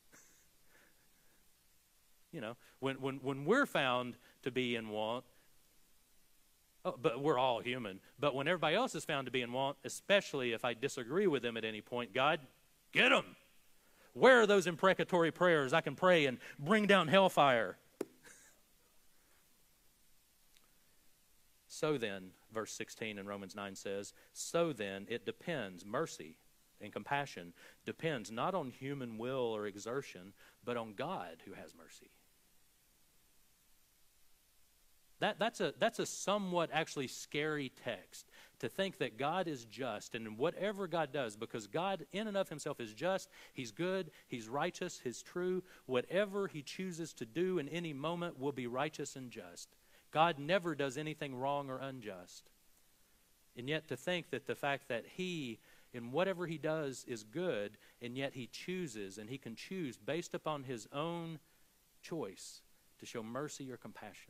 You know, when, when, when we're found to be in want, oh, but we're all human. But when everybody else is found to be in want, especially if I disagree with them at any point, God, get them. Where are those imprecatory prayers I can pray and bring down hellfire? So then, verse sixteen in Romans nine says, so then it depends, mercy and compassion depends not on human will or exertion, but on God who has mercy. That, that's a that's a somewhat actually scary text, to think that God is just, and in whatever God does, because God in and of himself is just, he's good, he's righteous, he's true, whatever he chooses to do in any moment will be righteous and just. God never does anything wrong or unjust. And yet to think that the fact that he, in whatever he does, is good, and yet he chooses, and he can choose based upon his own choice to show mercy or compassion.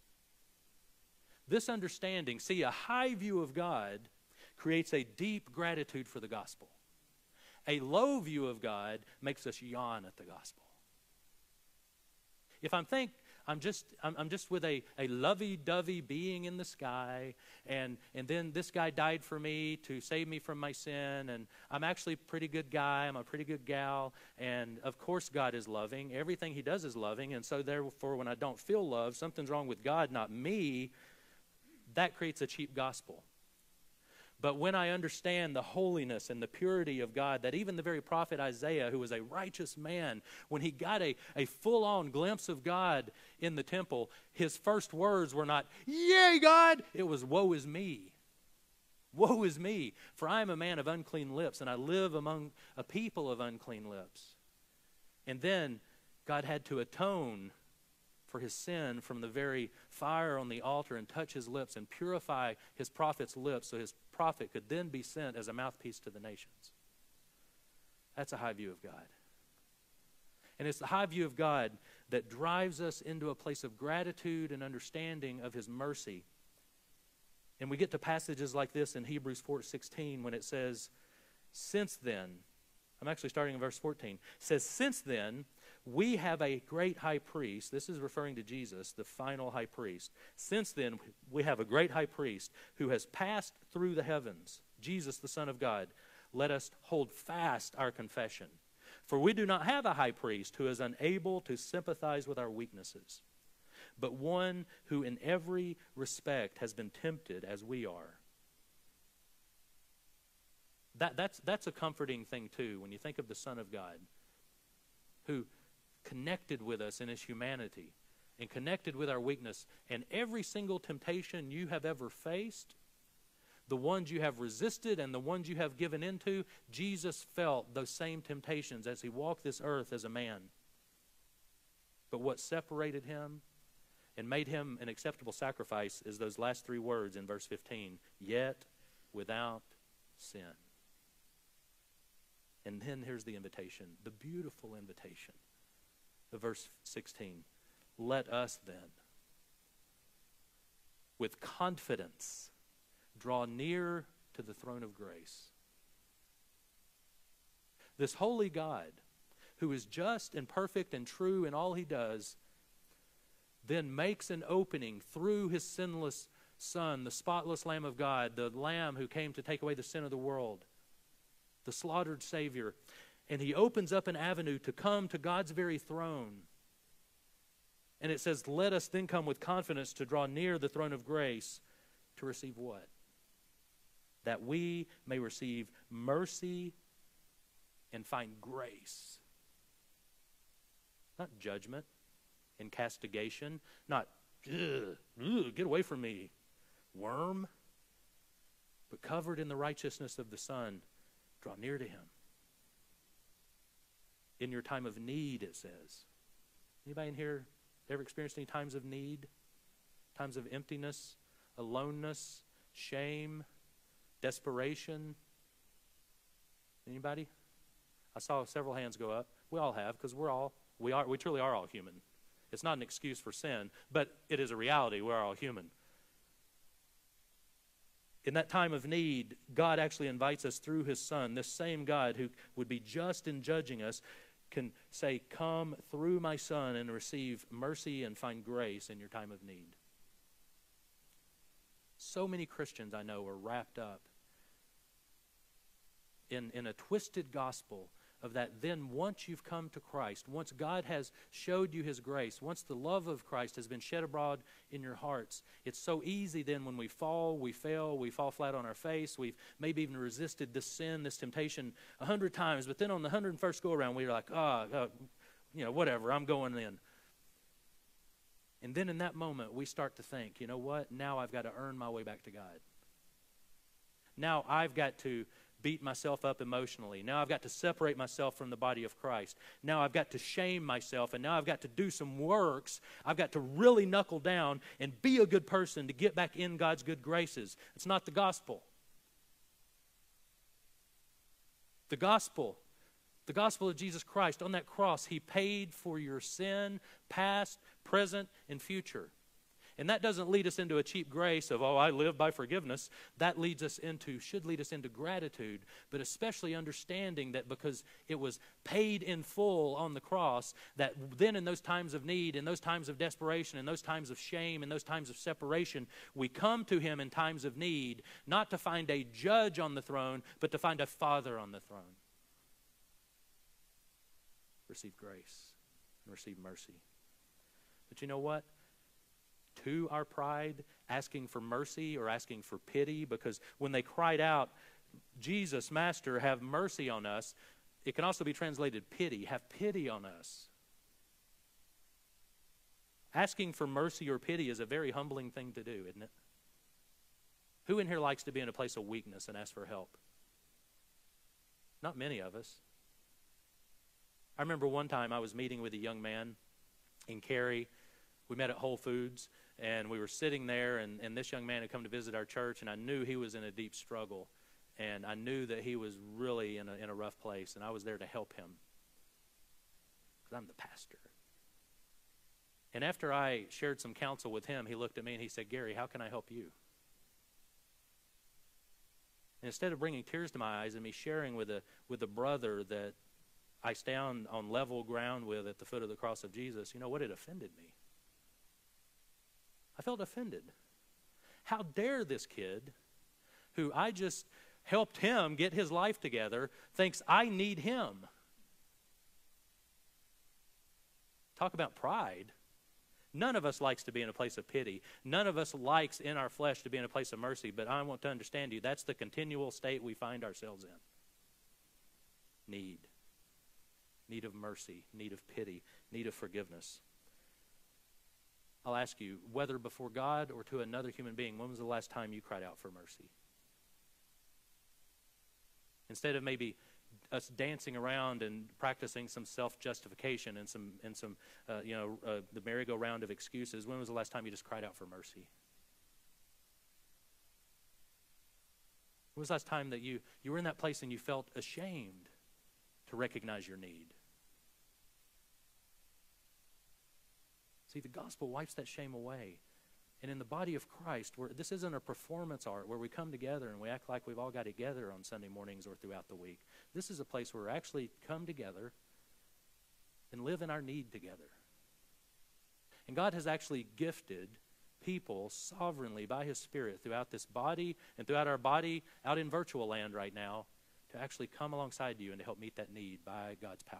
This understanding, see, a high view of God creates a deep gratitude for the gospel. A low view of God makes us yawn at the gospel. If I'm think I'm just I'm, I'm just with a, a lovey-dovey being in the sky, and and then this guy died for me to save me from my sin, and I'm actually a pretty good guy, I'm a pretty good gal, and of course God is loving. Everything he does is loving, and so therefore when I don't feel love, something's wrong with God, not me. that creates a cheap gospel. But when I understand the holiness and the purity of God, that even the very prophet Isaiah, who was a righteous man, when he got a, a full-on glimpse of God in the temple, his first words were not, "Yay, God!" It was, "Woe is me. Woe is me, for I am a man of unclean lips, and I live among a people of unclean lips." And then God had to atone for his sin from the very fire on the altar and touch his lips and purify his prophet's lips so his prophet could then be sent as a mouthpiece to the nations. That's a high view of God. And it's the high view of God that drives us into a place of gratitude and understanding of his mercy. And we get to passages like this in Hebrews four sixteen when it says, "Since then," I'm actually starting in verse fourteen, it says, "Since then, we have a great high priest," this is referring to Jesus, the final high priest. "Since then, we have a great high priest who has passed through the heavens, Jesus, the Son of God. Let us hold fast our confession. For we do not have a high priest who is unable to sympathize with our weaknesses, but one who in every respect has been tempted as we are." That, that's, that's a comforting thing too when you think of the Son of God, who connected with us in his humanity and connected with our weakness. And every single temptation you have ever faced, the ones you have resisted and the ones you have given into, Jesus felt those same temptations as he walked this earth as a man. But what separated him and made him an acceptable sacrifice is those last three words in verse fifteen, "Yet without sin." And then here's the invitation, the beautiful invitation of verse sixteen. "Let us then, with confidence, draw near to the throne of grace." This holy God, who is just and perfect and true in all he does, then makes an opening through his sinless Son, the spotless Lamb of God, the Lamb who came to take away the sin of the world, the slaughtered Savior. And he opens up an avenue to come to God's very throne. And it says, "Let us then come with confidence to draw near the throne of grace," to receive what? That we may receive mercy and find grace. Not judgment and castigation, not, ugh, ugh, get away from me, worm, but covered in the righteousness of the Son, draw near to him. In your time of need, it says. Anybody in here ever experienced any times of need? Times of emptiness, aloneness, shame, desperation? Anybody? I saw several hands go up. We all have, because we're all, we are, we truly are all human. It's not an excuse for sin, but it is a reality. We're all human. In that time of need, God actually invites us through his Son. This same God who would be just in judging us can say, "Come through my Son and receive mercy and find grace in your time of need." So many Christians I know are wrapped up in, in a twisted gospel of that. Then once you've come to Christ, once God has showed you his grace, once the love of Christ has been shed abroad in your hearts, it's so easy then when we fall, we fail, we fall flat on our face, we've maybe even resisted this sin, this temptation a hundred times, but then on the hundred and first go around, we're like, oh, oh, you know, whatever, I'm going in. And then in that moment, we start to think, you know what, now I've got to earn my way back to God. Now I've got to beat myself up emotionally. Now I've got to separate myself from the body of Christ. Now I've got to shame myself, and now I've got to do some works. I've got to really knuckle down and be a good person to get back in God's good graces. It's not the gospel. The gospel, the gospel of Jesus Christ on that cross, he paid for your sin, past, present, and future. And that doesn't lead us into a cheap grace of, oh, I live by forgiveness. That leads us into, should lead us into gratitude, but especially understanding that because it was paid in full on the cross, that then in those times of need, in those times of desperation, in those times of shame, in those times of separation, we come to him in times of need, not to find a judge on the throne, but to find a Father on the throne. Receive grace and receive mercy. But you know what? to our pride, asking for mercy or asking for pity, because when they cried out, Jesus, Master, have mercy on us, it can also be translated pity. Have pity on us. Asking for mercy or pity is a very humbling thing to do, isn't it? Who in here likes to be in a place of weakness and ask for help? Not many of us. I remember one time I was meeting with a young man in Cary. We met at Whole Foods, and we were sitting there, and, and this young man had come to visit our church, and I knew he was in a deep struggle, and I knew that he was really in a, in a rough place, and I was there to help him because I'm the pastor. And after I shared some counsel with him, he looked at me and he said, Gary, how can I help you? And instead of bringing tears to my eyes and me sharing with a with a brother that I stand on level ground with at the foot of the cross of Jesus, you know what? It offended me. I felt offended. How dare this kid, who I just helped him get his life together, thinks I need him? Talk about pride. None of us likes to be in a place of pity. None of us likes in our flesh to be in a place of mercy, but I want to understand you, that's the continual state we find ourselves in. Need. Need of mercy, need of pity, need of forgiveness. I'll ask you, whether before God or to another human being, when was the last time you cried out for mercy? Instead of maybe us dancing around and practicing some self-justification and some, and some, uh, you know, uh, the merry-go-round of excuses, when was the last time you just cried out for mercy? When was the last time that you, you were in that place and you felt ashamed to recognize your need? See, the gospel wipes that shame away. And in the body of Christ, where this isn't a performance art where we come together and we act like we've all got together on Sunday mornings or throughout the week. This is a place where we actually come together and live in our need together. And God has actually gifted people sovereignly by His Spirit throughout this body and throughout our body out in virtual land right now to actually come alongside you and to help meet that need by God's power.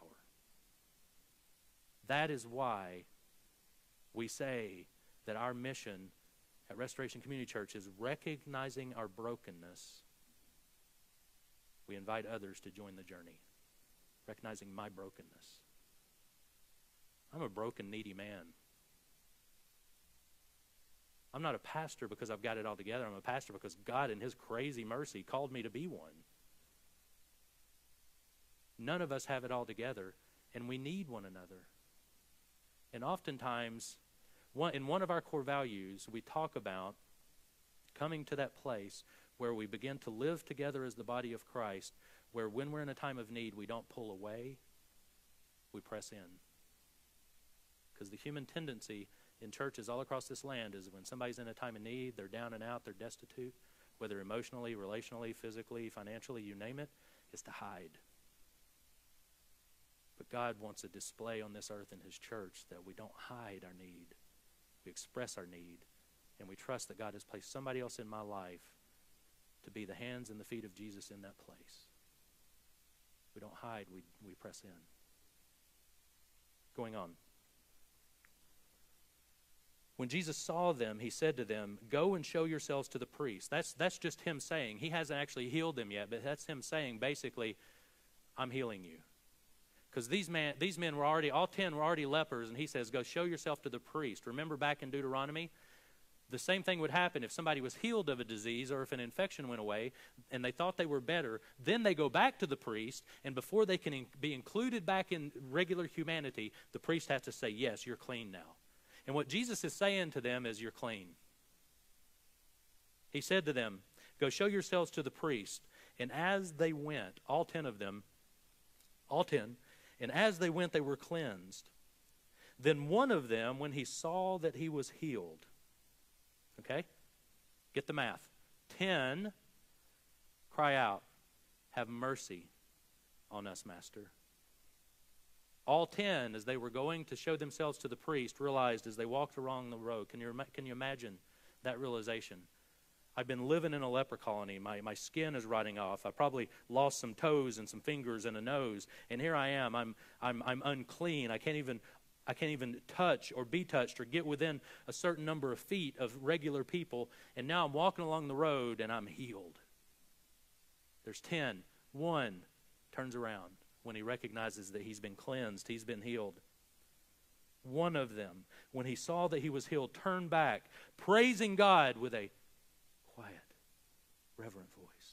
That is why we say that our mission at Restoration Community Church is recognizing our brokenness. We invite others to join the journey, recognizing my brokenness. I'm a broken, needy man. I'm not a pastor because I've got it all together. I'm a pastor because God in His crazy mercy called me to be one. None of us have it all together, and we need one another. And oftentimes, one, in one of our core values, we talk about coming to that place where we begin to live together as the body of Christ, where when we're in a time of need, we don't pull away, we press in. Because the human tendency in churches all across this land is when somebody's in a time of need, they're down and out, they're destitute, whether emotionally, relationally, physically, financially, you name it, is to hide. But God wants a display on this earth in His church that we don't hide our need. We express our need, and we trust that God has placed somebody else in my life to be the hands and the feet of Jesus in that place. We don't hide, we, we press in. Going on. When Jesus saw them, He said to them, go and show yourselves to the priest. That's, that's just Him saying. He hasn't actually healed them yet, but that's Him saying, basically, I'm healing you. Because these, man, these men were already, all ten were already lepers, and He says, go show yourself to the priest. Remember back in Deuteronomy? The same thing would happen if somebody was healed of a disease or if an infection went away and they thought they were better. Then they go back to the priest, and before they can in, be included back in regular humanity, the priest has to say, yes, you're clean now. And what Jesus is saying to them is, you're clean. He said to them, go show yourselves to the priest. And as they went, all ten of them, all ten, and as they went, they were cleansed. Then one of them, when he saw that he was healed, okay, get the math, ten cry out, have mercy on us, Master. All ten, as they were going to show themselves to the priest, realized as they walked along the road, can you, can you imagine that realization? I've been living in a leper colony. My, my skin is rotting off. I probably lost some toes and some fingers and a nose. And here I am. I'm, I'm, I'm unclean. I can't even I can't even touch or be touched or get within a certain number of feet of regular people. And now I'm walking along the road and I'm healed. There's ten. One turns around when he recognizes that he's been cleansed, he's been healed. One of them, when he saw that he was healed, turned back, praising God with a quiet, reverent voice.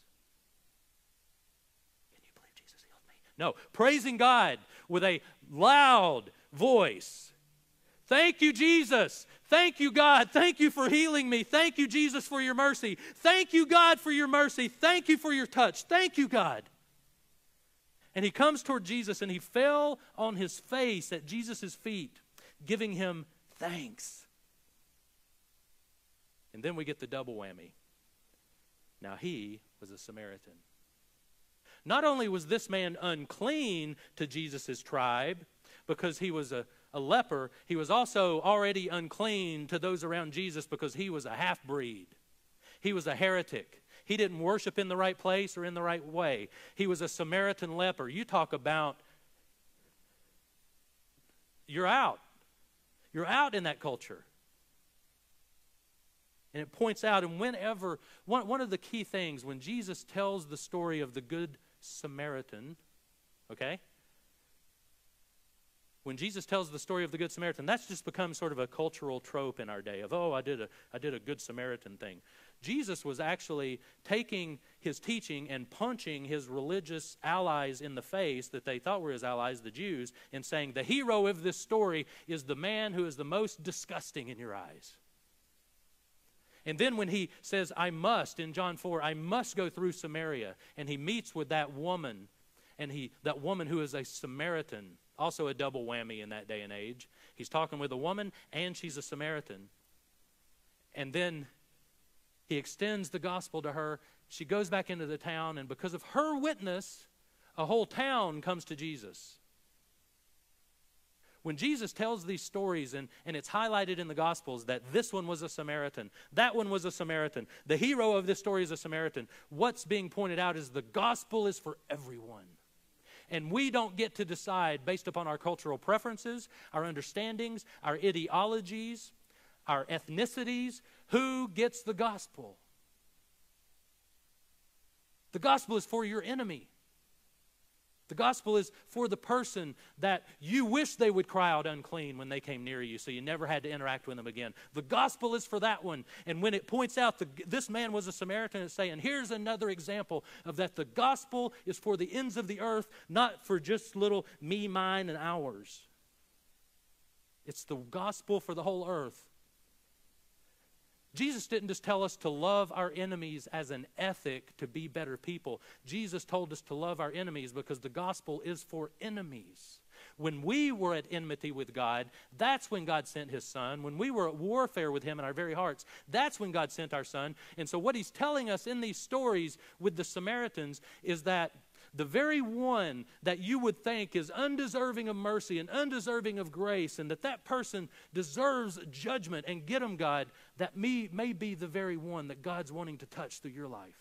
Can you believe Jesus healed me? No, praising God with a loud voice. Thank you, Jesus. Thank you, God. Thank you for healing me. Thank you, Jesus, for your mercy. Thank you, God, for your mercy. Thank you for your touch. Thank you, God. And he comes toward Jesus and he fell on his face at Jesus' feet, giving him thanks. And then we get the double whammy. Now he was a Samaritan. Not only was this man unclean to Jesus' tribe because he was a, a leper, he was also already unclean to those around Jesus because he was a half-breed. He was a heretic. He didn't worship in the right place or in the right way. He was a Samaritan leper. You talk about, you're out. You're out in that culture. And it points out, and whenever, one, one of the key things, when Jesus tells the story of the Good Samaritan, okay? When Jesus tells the story of the Good Samaritan, that's just become sort of a cultural trope in our day of, oh, I did a, I did a Good Samaritan thing. Jesus was actually taking his teaching and punching his religious allies in the face that they thought were his allies, the Jews, and saying the hero of this story is the man who is the most disgusting in your eyes. And then when he says, I must, in John four, I must go through Samaria, and he meets with that woman, and he that woman who is a Samaritan, also a double whammy in that day and age. He's talking with a woman, and she's a Samaritan. And then he extends the gospel to her. She goes back into the town, and because of her witness, a whole town comes to Jesus. When Jesus tells these stories, and, and it's highlighted in the Gospels that this one was a Samaritan, that one was a Samaritan, the hero of this story is a Samaritan, what's being pointed out is the gospel is for everyone. And we don't get to decide based upon our cultural preferences, our understandings, our ideologies, our ethnicities, who gets the gospel. The gospel is for your enemy. The gospel is for the person that you wish they would cry out unclean when they came near you so you never had to interact with them again. The gospel is for that one. And when it points out that this man was a Samaritan, it's saying, here's another example of that the gospel is for the ends of the earth, not for just little me, mine, and ours. It's the gospel for the whole earth. Jesus didn't just tell us to love our enemies as an ethic to be better people. Jesus told us to love our enemies because the gospel is for enemies. When we were at enmity with God, that's when God sent his son. When we were at warfare with him in our very hearts, that's when God sent our son. And so what he's telling us in these stories with the Samaritans is that the very one that you would think is undeserving of mercy and undeserving of grace, and that that person deserves judgment and get him, God, that may, may be the very one that God's wanting to touch through your life.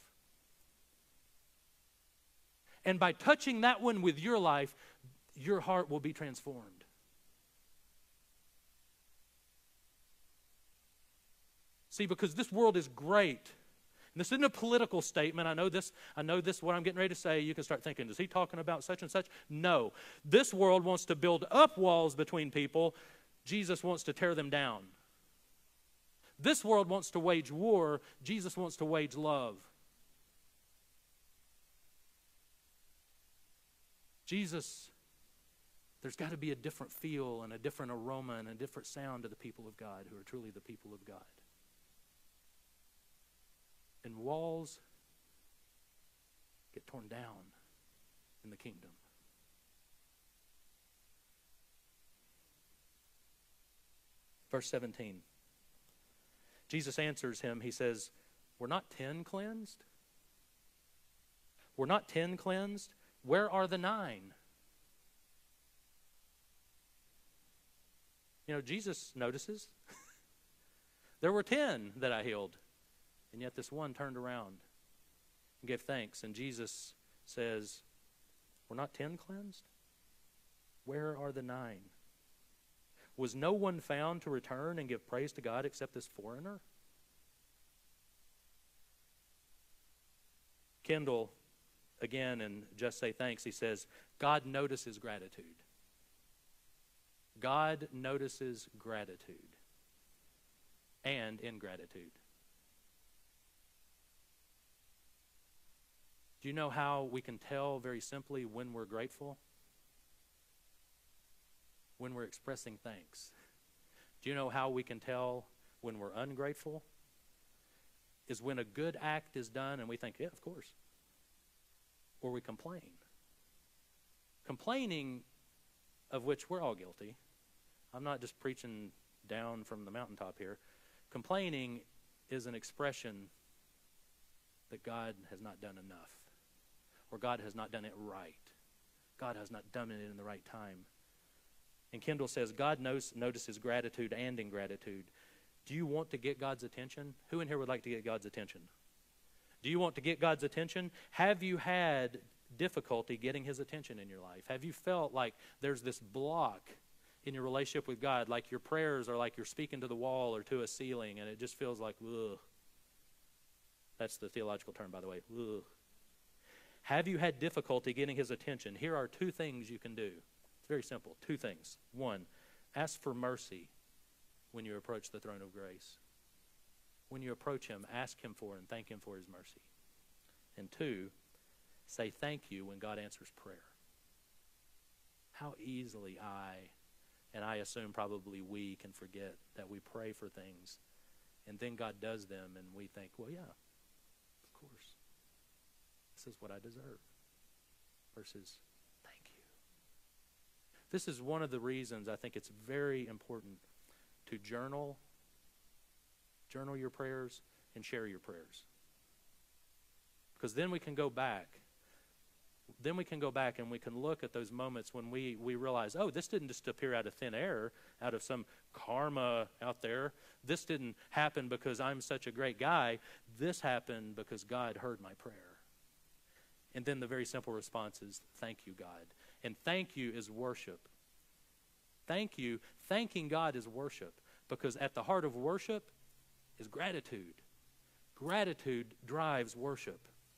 And by touching that one with your life, your heart will be transformed. See, because this world is great. And this isn't a political statement. I know this, I know this, what I'm getting ready to say. You can start thinking, is he talking about such and such? No. This world wants to build up walls between people. Jesus wants to tear them down. This world wants to wage war. Jesus wants to wage love. Jesus, there's got to be a different feel and a different aroma and a different sound to the people of God who are truly the people of God. And walls get torn down in the kingdom. Verse seventeen. Jesus answers him. He says, were not ten cleansed? Were not ten cleansed? Where are the nine? You know, Jesus notices. There were ten that I healed. And yet this one turned around and gave thanks. And Jesus says, were not ten cleansed? Where are the nine? Was no one found to return and give praise to God except this foreigner? Kendall, again, in Just Say Thanks, he says, God notices gratitude. God notices gratitude and ingratitude. Do you know how we can tell very simply when we're grateful? When we're expressing thanks. Do you know how we can tell when we're ungrateful? Is when a good act is done and we think, yeah, of course. Or we complain. Complaining, of which we're all guilty. I'm not just preaching down from the mountaintop here. Complaining is an expression that God has not done enough. Or God has not done it right. God has not done it in the right time. And Kendall says, God knows, notices gratitude and ingratitude. Do you want to get God's attention? Who in here would like to get God's attention? Do you want to get God's attention? Have you had difficulty getting his attention in your life? Have you felt like there's this block in your relationship with God, like your prayers are like you're speaking to the wall or to a ceiling, and it just feels like, ugh. That's the theological term, by the way, ugh. Have you had difficulty getting his attention? Here are two things you can do. It's very simple. Two things. One, ask for mercy when you approach the throne of grace. When you approach him, ask him for and thank him for his mercy. And two, say thank you when God answers prayer. How easily I, and I assume probably we, can forget that we pray for things, and then God does them, and we think, well, yeah, of course. This is what I deserve. Versus, thank you. This is one of the reasons I think it's very important to journal, journal your prayers, and share your prayers. Because then we can go back. Then we can go back and we can look at those moments when we, we realize, oh, this didn't just appear out of thin air, out of some karma out there. This didn't happen because I'm such a great guy. This happened because God heard my prayer. And then the very simple response is, thank you, God. And thank you is worship. Thank you. Thanking God is worship. Because at the heart of worship is gratitude. Gratitude drives worship.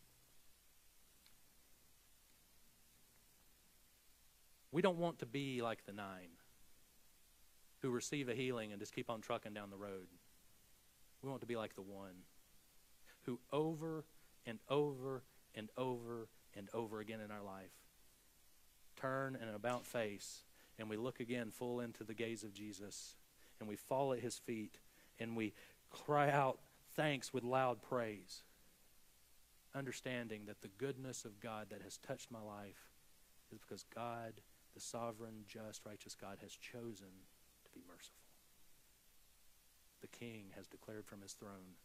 We don't want to be like the nine who receive a healing and just keep on trucking down the road. We want to be like the one who over and over and over and over again in our life turn an about face, and we look again full into the gaze of Jesus, and we fall at his feet, and we cry out thanks with loud praise, understanding that the goodness of God that has touched my life is because God, the sovereign, just, righteous God, has chosen to be merciful. The King has declared from his throne,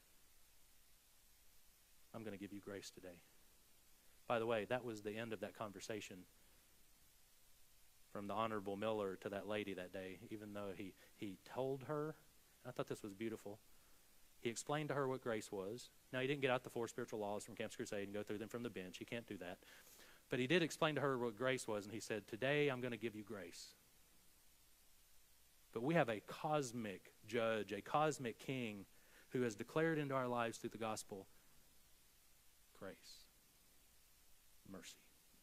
I'm going to give you grace today. By the way, that was the end of that conversation from the Honorable Miller to that lady that day, even though he, he told her, I thought this was beautiful, he explained to her what grace was. Now, he didn't get out the four spiritual laws from Campus Crusade and go through them from the bench. He can't do that. But he did explain to her what grace was, and he said, today I'm going to give you grace. But we have a cosmic judge, a cosmic king who has declared into our lives through the gospel grace, mercy.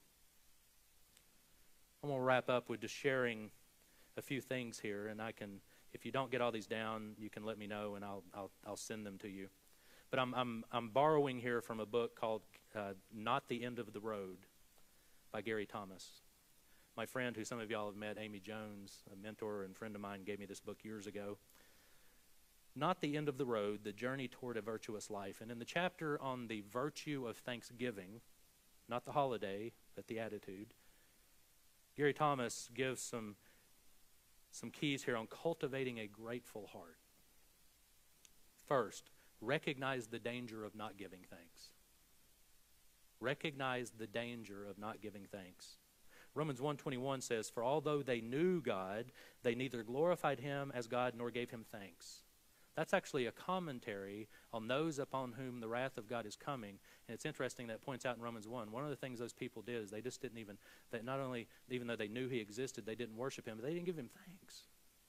I'm going to wrap up with just sharing a few things here, and I can, if you don't get all these down, you can let me know, and I'll I'll, I'll send them to you. But I'm I'm I'm borrowing here from a book called uh, "Not the End of the Road" by Gary Thomas. My friend, who some of y'all have met, Amy Jones, a mentor and friend of mine, gave me this book years ago. Not the End of the Road, The Journey Toward a Virtuous Life. And in the chapter on the virtue of thanksgiving, not the holiday, but the attitude, Gary Thomas gives some, some keys here on cultivating a grateful heart. First, recognize the danger of not giving thanks. Recognize the danger of not giving thanks. Romans one twenty-one says, for although they knew God, they neither glorified him as God nor gave him thanks. That's actually a commentary on those upon whom the wrath of God is coming. And it's interesting that it points out in Romans one, one of the things those people did is they just didn't even, that not only, even though they knew he existed, they didn't worship him, but they didn't give him thanks.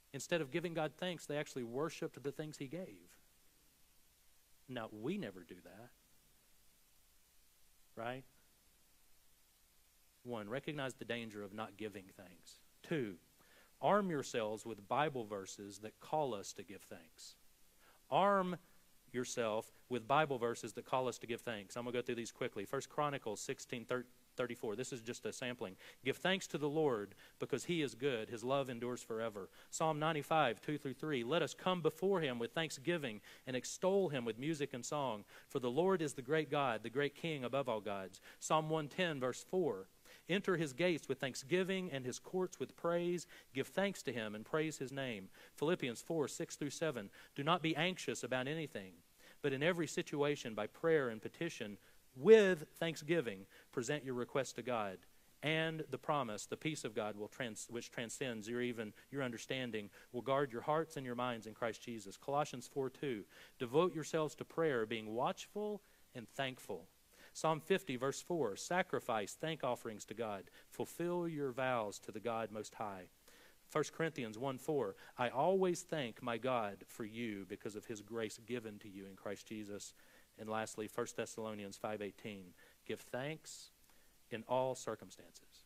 Instead of giving God thanks, they actually worshiped the things he gave. Now, we never do that. Right? One, recognize the danger of not giving thanks. Two, arm yourselves with Bible verses that call us to give thanks. Arm yourself with Bible verses that call us to give thanks. I'm going to go through these quickly. First Chronicles sixteen thirty-four. This is just a sampling. Give thanks to the Lord because he is good. His love endures forever. Psalm ninety-five, two through three. Let us come before him with thanksgiving and extol him with music and song. For the Lord is the great God, the great King above all gods. Psalm one ten, verse four. Enter his gates with thanksgiving and his courts with praise. Give thanks to him and praise his name. Philippians four, six through seven. Do not be anxious about anything, but in every situation by prayer and petition, with thanksgiving, present your request to God. And the promise, the peace of God, will trans, which transcends your even your understanding, will guard your hearts and your minds in Christ Jesus. Colossians four two. Devote yourselves to prayer, being watchful and thankful. Psalm fifty, verse four, sacrifice thank offerings to God. Fulfill your vows to the God Most High. First Corinthians one four, I always thank my God for you because of his grace given to you in Christ Jesus. And lastly, First Thessalonians five eighteen, give thanks in all circumstances.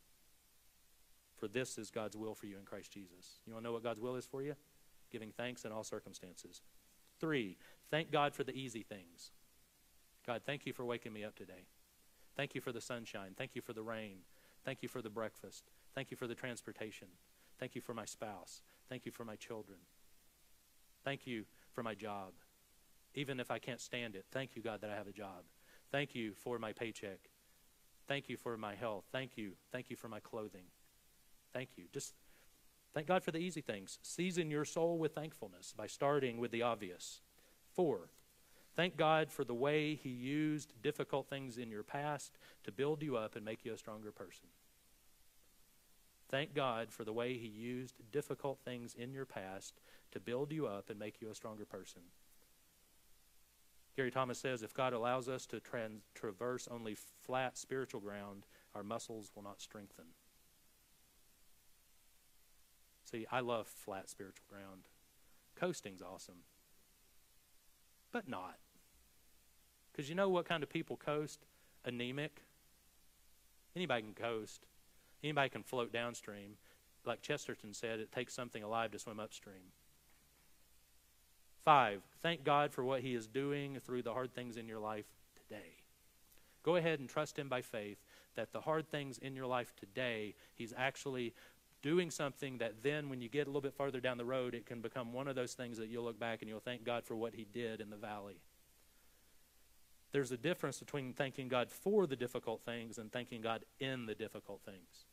For this is God's will for you in Christ Jesus. You want to know what God's will is for you? Giving thanks in all circumstances. Three, thank God for the easy things. God, thank you for waking me up today. Thank you for the sunshine. Thank you for the rain. Thank you for the breakfast. Thank you for the transportation. Thank you for my spouse. Thank you for my children. Thank you for my job. Even if I can't stand it, thank you, God, that I have a job. Thank you for my paycheck. Thank you for my health. Thank you. Thank you for my clothing. Thank you. Just thank God for the easy things. Season your soul with thankfulness by starting with the obvious. Four, thank God for the way he used difficult things in your past to build you up and make you a stronger person. Thank God for the way he used difficult things in your past to build you up and make you a stronger person. Gary Thomas says, if God allows us to trans- traverse only flat spiritual ground, our muscles will not strengthen. See, I love flat spiritual ground. Coasting's awesome. But not. Because you know what kind of people coast? Anemic. Anybody can coast. Anybody can float downstream. Like Chesterton said, it takes something alive to swim upstream. Five, thank God for what he is doing through the hard things in your life today. Go ahead and trust him by faith that the hard things in your life today, he's actually doing something that then when you get a little bit farther down the road, it can become one of those things that you'll look back and you'll thank God for what he did in the valley. There's a difference between thanking God for the difficult things and thanking God in the difficult things.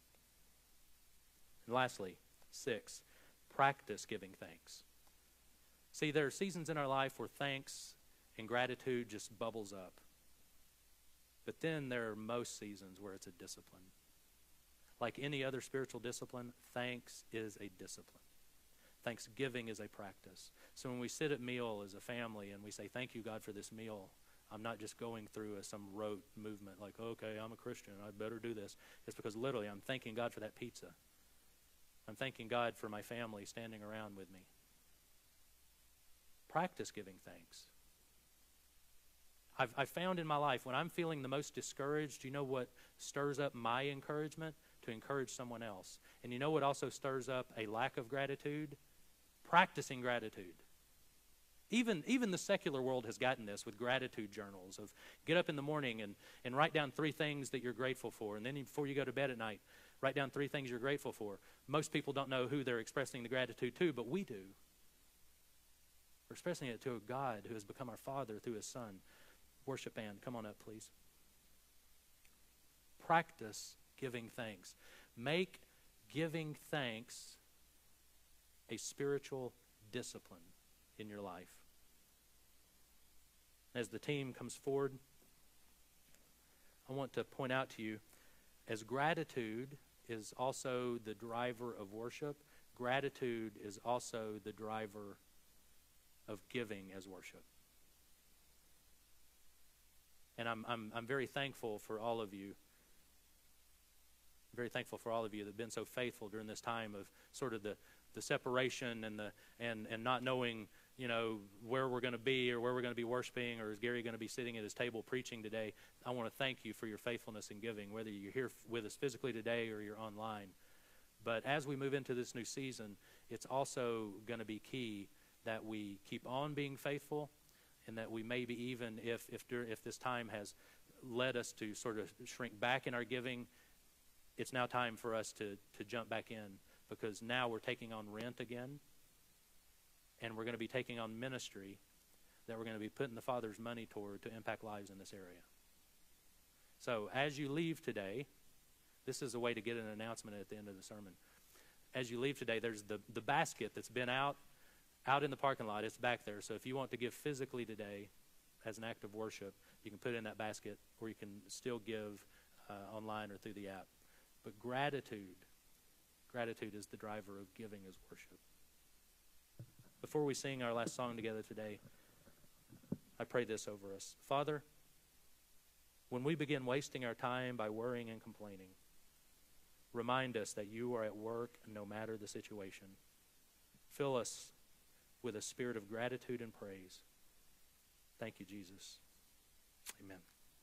And lastly, six, practice giving thanks. See, there are seasons in our life where thanks and gratitude just bubbles up. But then there are most seasons where it's a discipline. Like any other spiritual discipline, thanks is a discipline. Thanksgiving is a practice. So when we sit at meal as a family and we say, thank you, God, for this meal, I'm not just going through a, some rote movement like, okay, I'm a Christian, I better do this. It's because literally I'm thanking God for that pizza. I'm thanking God for my family standing around with me. Practice giving thanks. I've, I've found in my life when I'm feeling the most discouraged, you know what stirs up my encouragement? To encourage someone else. And you know what also stirs up a lack of gratitude? Practicing gratitude. Even, even the secular world has gotten this with gratitude journals of get up in the morning and, and write down three things that you're grateful for. And then before you go to bed at night, write down three things you're grateful for. Most people don't know who they're expressing the gratitude to, but we do. We're expressing it to a God who has become our Father through his Son. Worship band, come on up, please. Practice giving thanks. Make giving thanks a spiritual discipline in your life. As the team comes forward, I want to point out to you, as gratitude is also the driver of worship, gratitude is also the driver of giving as worship. And I'm I'm I'm very thankful for all of you. Very thankful for all of you that have been so faithful during this time of sort of the the separation and the and and not knowing, you know, where we're going to be or where we're going to be worshiping, or is Gary going to be sitting at his table preaching today. I want to thank you for your faithfulness in giving, whether you're here with us physically today or you're online. But as we move into this new season, it's also going to be key that we keep on being faithful, and that we maybe even if if if this time has led us to sort of shrink back in our giving, it's now time for us to to jump back in, because now we're taking on rent again, and we're going to be taking on ministry that we're going to be putting the Father's money toward to impact lives in this area. So as you leave today, this is a way to get an announcement at the end of the sermon. As you leave today, there's the, the basket that's been out, out in the parking lot. It's back there. So if you want to give physically today as an act of worship, you can put it in that basket, or you can still give uh, online or through the app. But gratitude, gratitude is the driver of giving as worship. Before we sing our last song together today, I pray this over us. Father, when we begin wasting our time by worrying and complaining, remind us that you are at work no matter the situation. Fill us with a spirit of gratitude and praise. Thank you, Jesus. Amen.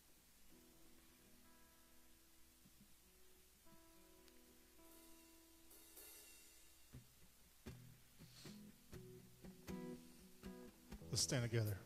Let's stand together.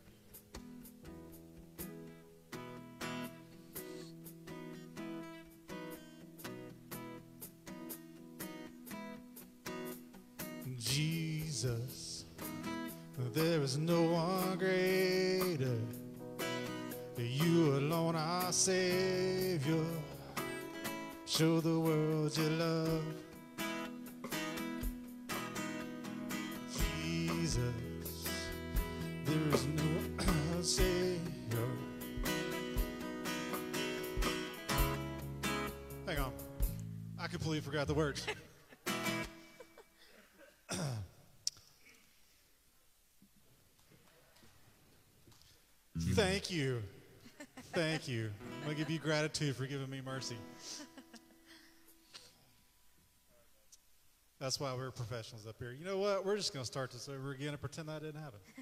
Jesus, there is no one greater. You alone our Savior. Show the world your love. Jesus, there is no Savior. Hang on. I completely forgot the words. Thank you. Thank you. I'm going to give you gratitude for giving me mercy. That's why we're professionals up here. You know what? We're just going to start this over again and pretend that didn't happen.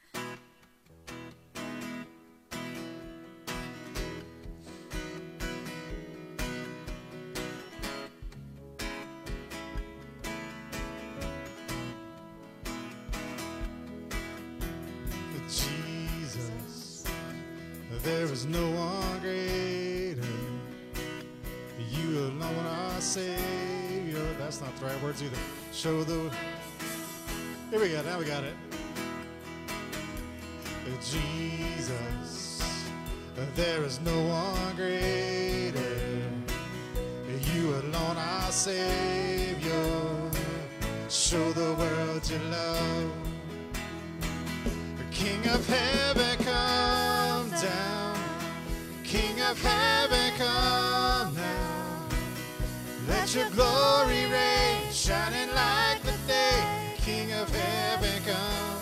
Jesus, there is no one greater. You alone are Savior. That's not the right words either. Show the... Here we go. Now we got it. Jesus, there is no one greater. You alone are Savior. Show the world your love. King of heaven, come down. King of heaven, come now. Let your glory reign, shining like the day. King of heaven, come.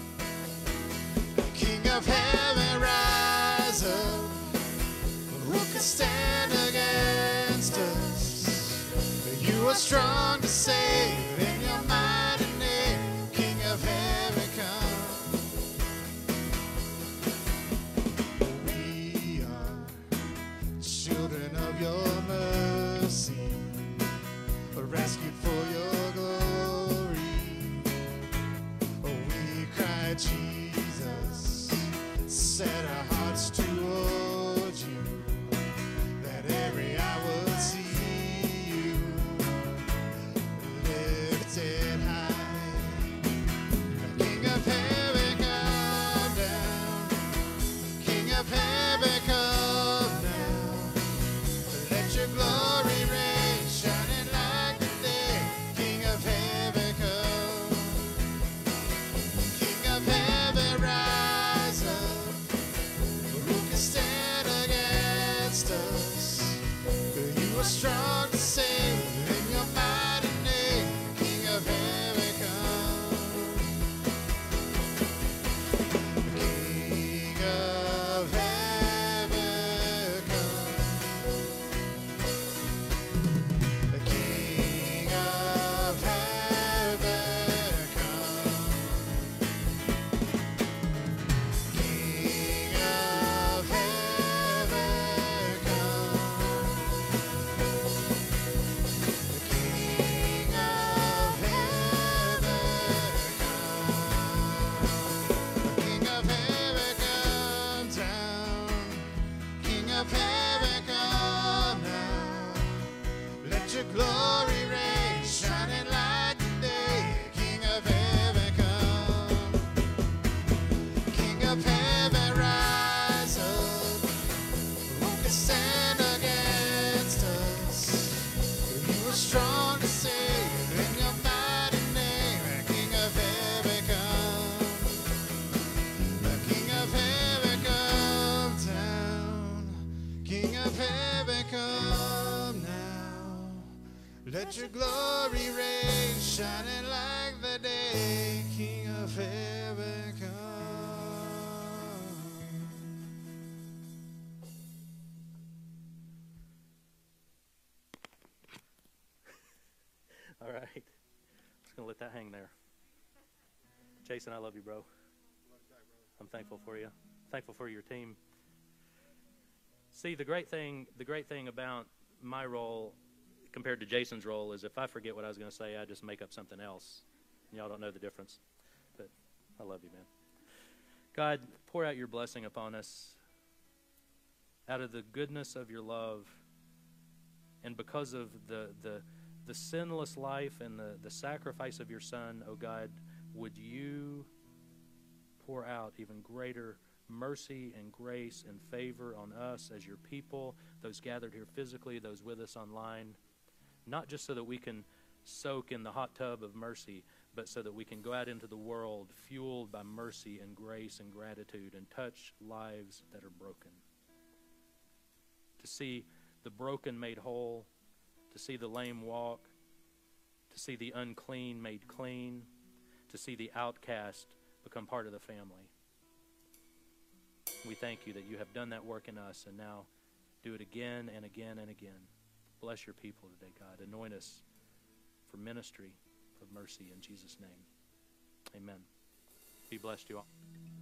King of heaven, rise up. Who can stand against us? You are strong to save in your mighty name. King of heaven, come. Children of your mercy, rescued for your glory. Oh, we cry, Jesus, set our hearts towards you, that every eye will see you lifted high. King of heaven, come down. King of heaven, come down. Let your glory reign, shining like the day. King of heaven, come. King of heaven. shining like the day, King of heaven come. All right. Just going to let that hang there. Jason, I love you, bro. I'm thankful for you. Thankful for your team. See, the great thing, the great thing about my role compared to Jason's role is if I forget what I was going to say, I just make up something else. Y'all don't know the difference. But I love you, man. God, pour out your blessing upon us out of the goodness of your love, and because of the the the sinless life and the, the sacrifice of your Son, oh God, would you pour out even greater mercy and grace and favor on us as your people, those gathered here physically, those with us online, not just so that we can soak in the hot tub of mercy, but so that we can go out into the world fueled by mercy and grace and gratitude and touch lives that are broken. To see the broken made whole, to see the lame walk, to see the unclean made clean, to see the outcast become part of the family. We thank you that you have done that work in us, and now do it again and again and again. Bless your people today, God. Anoint us for ministry of mercy in Jesus' name. Amen. Be blessed, you all.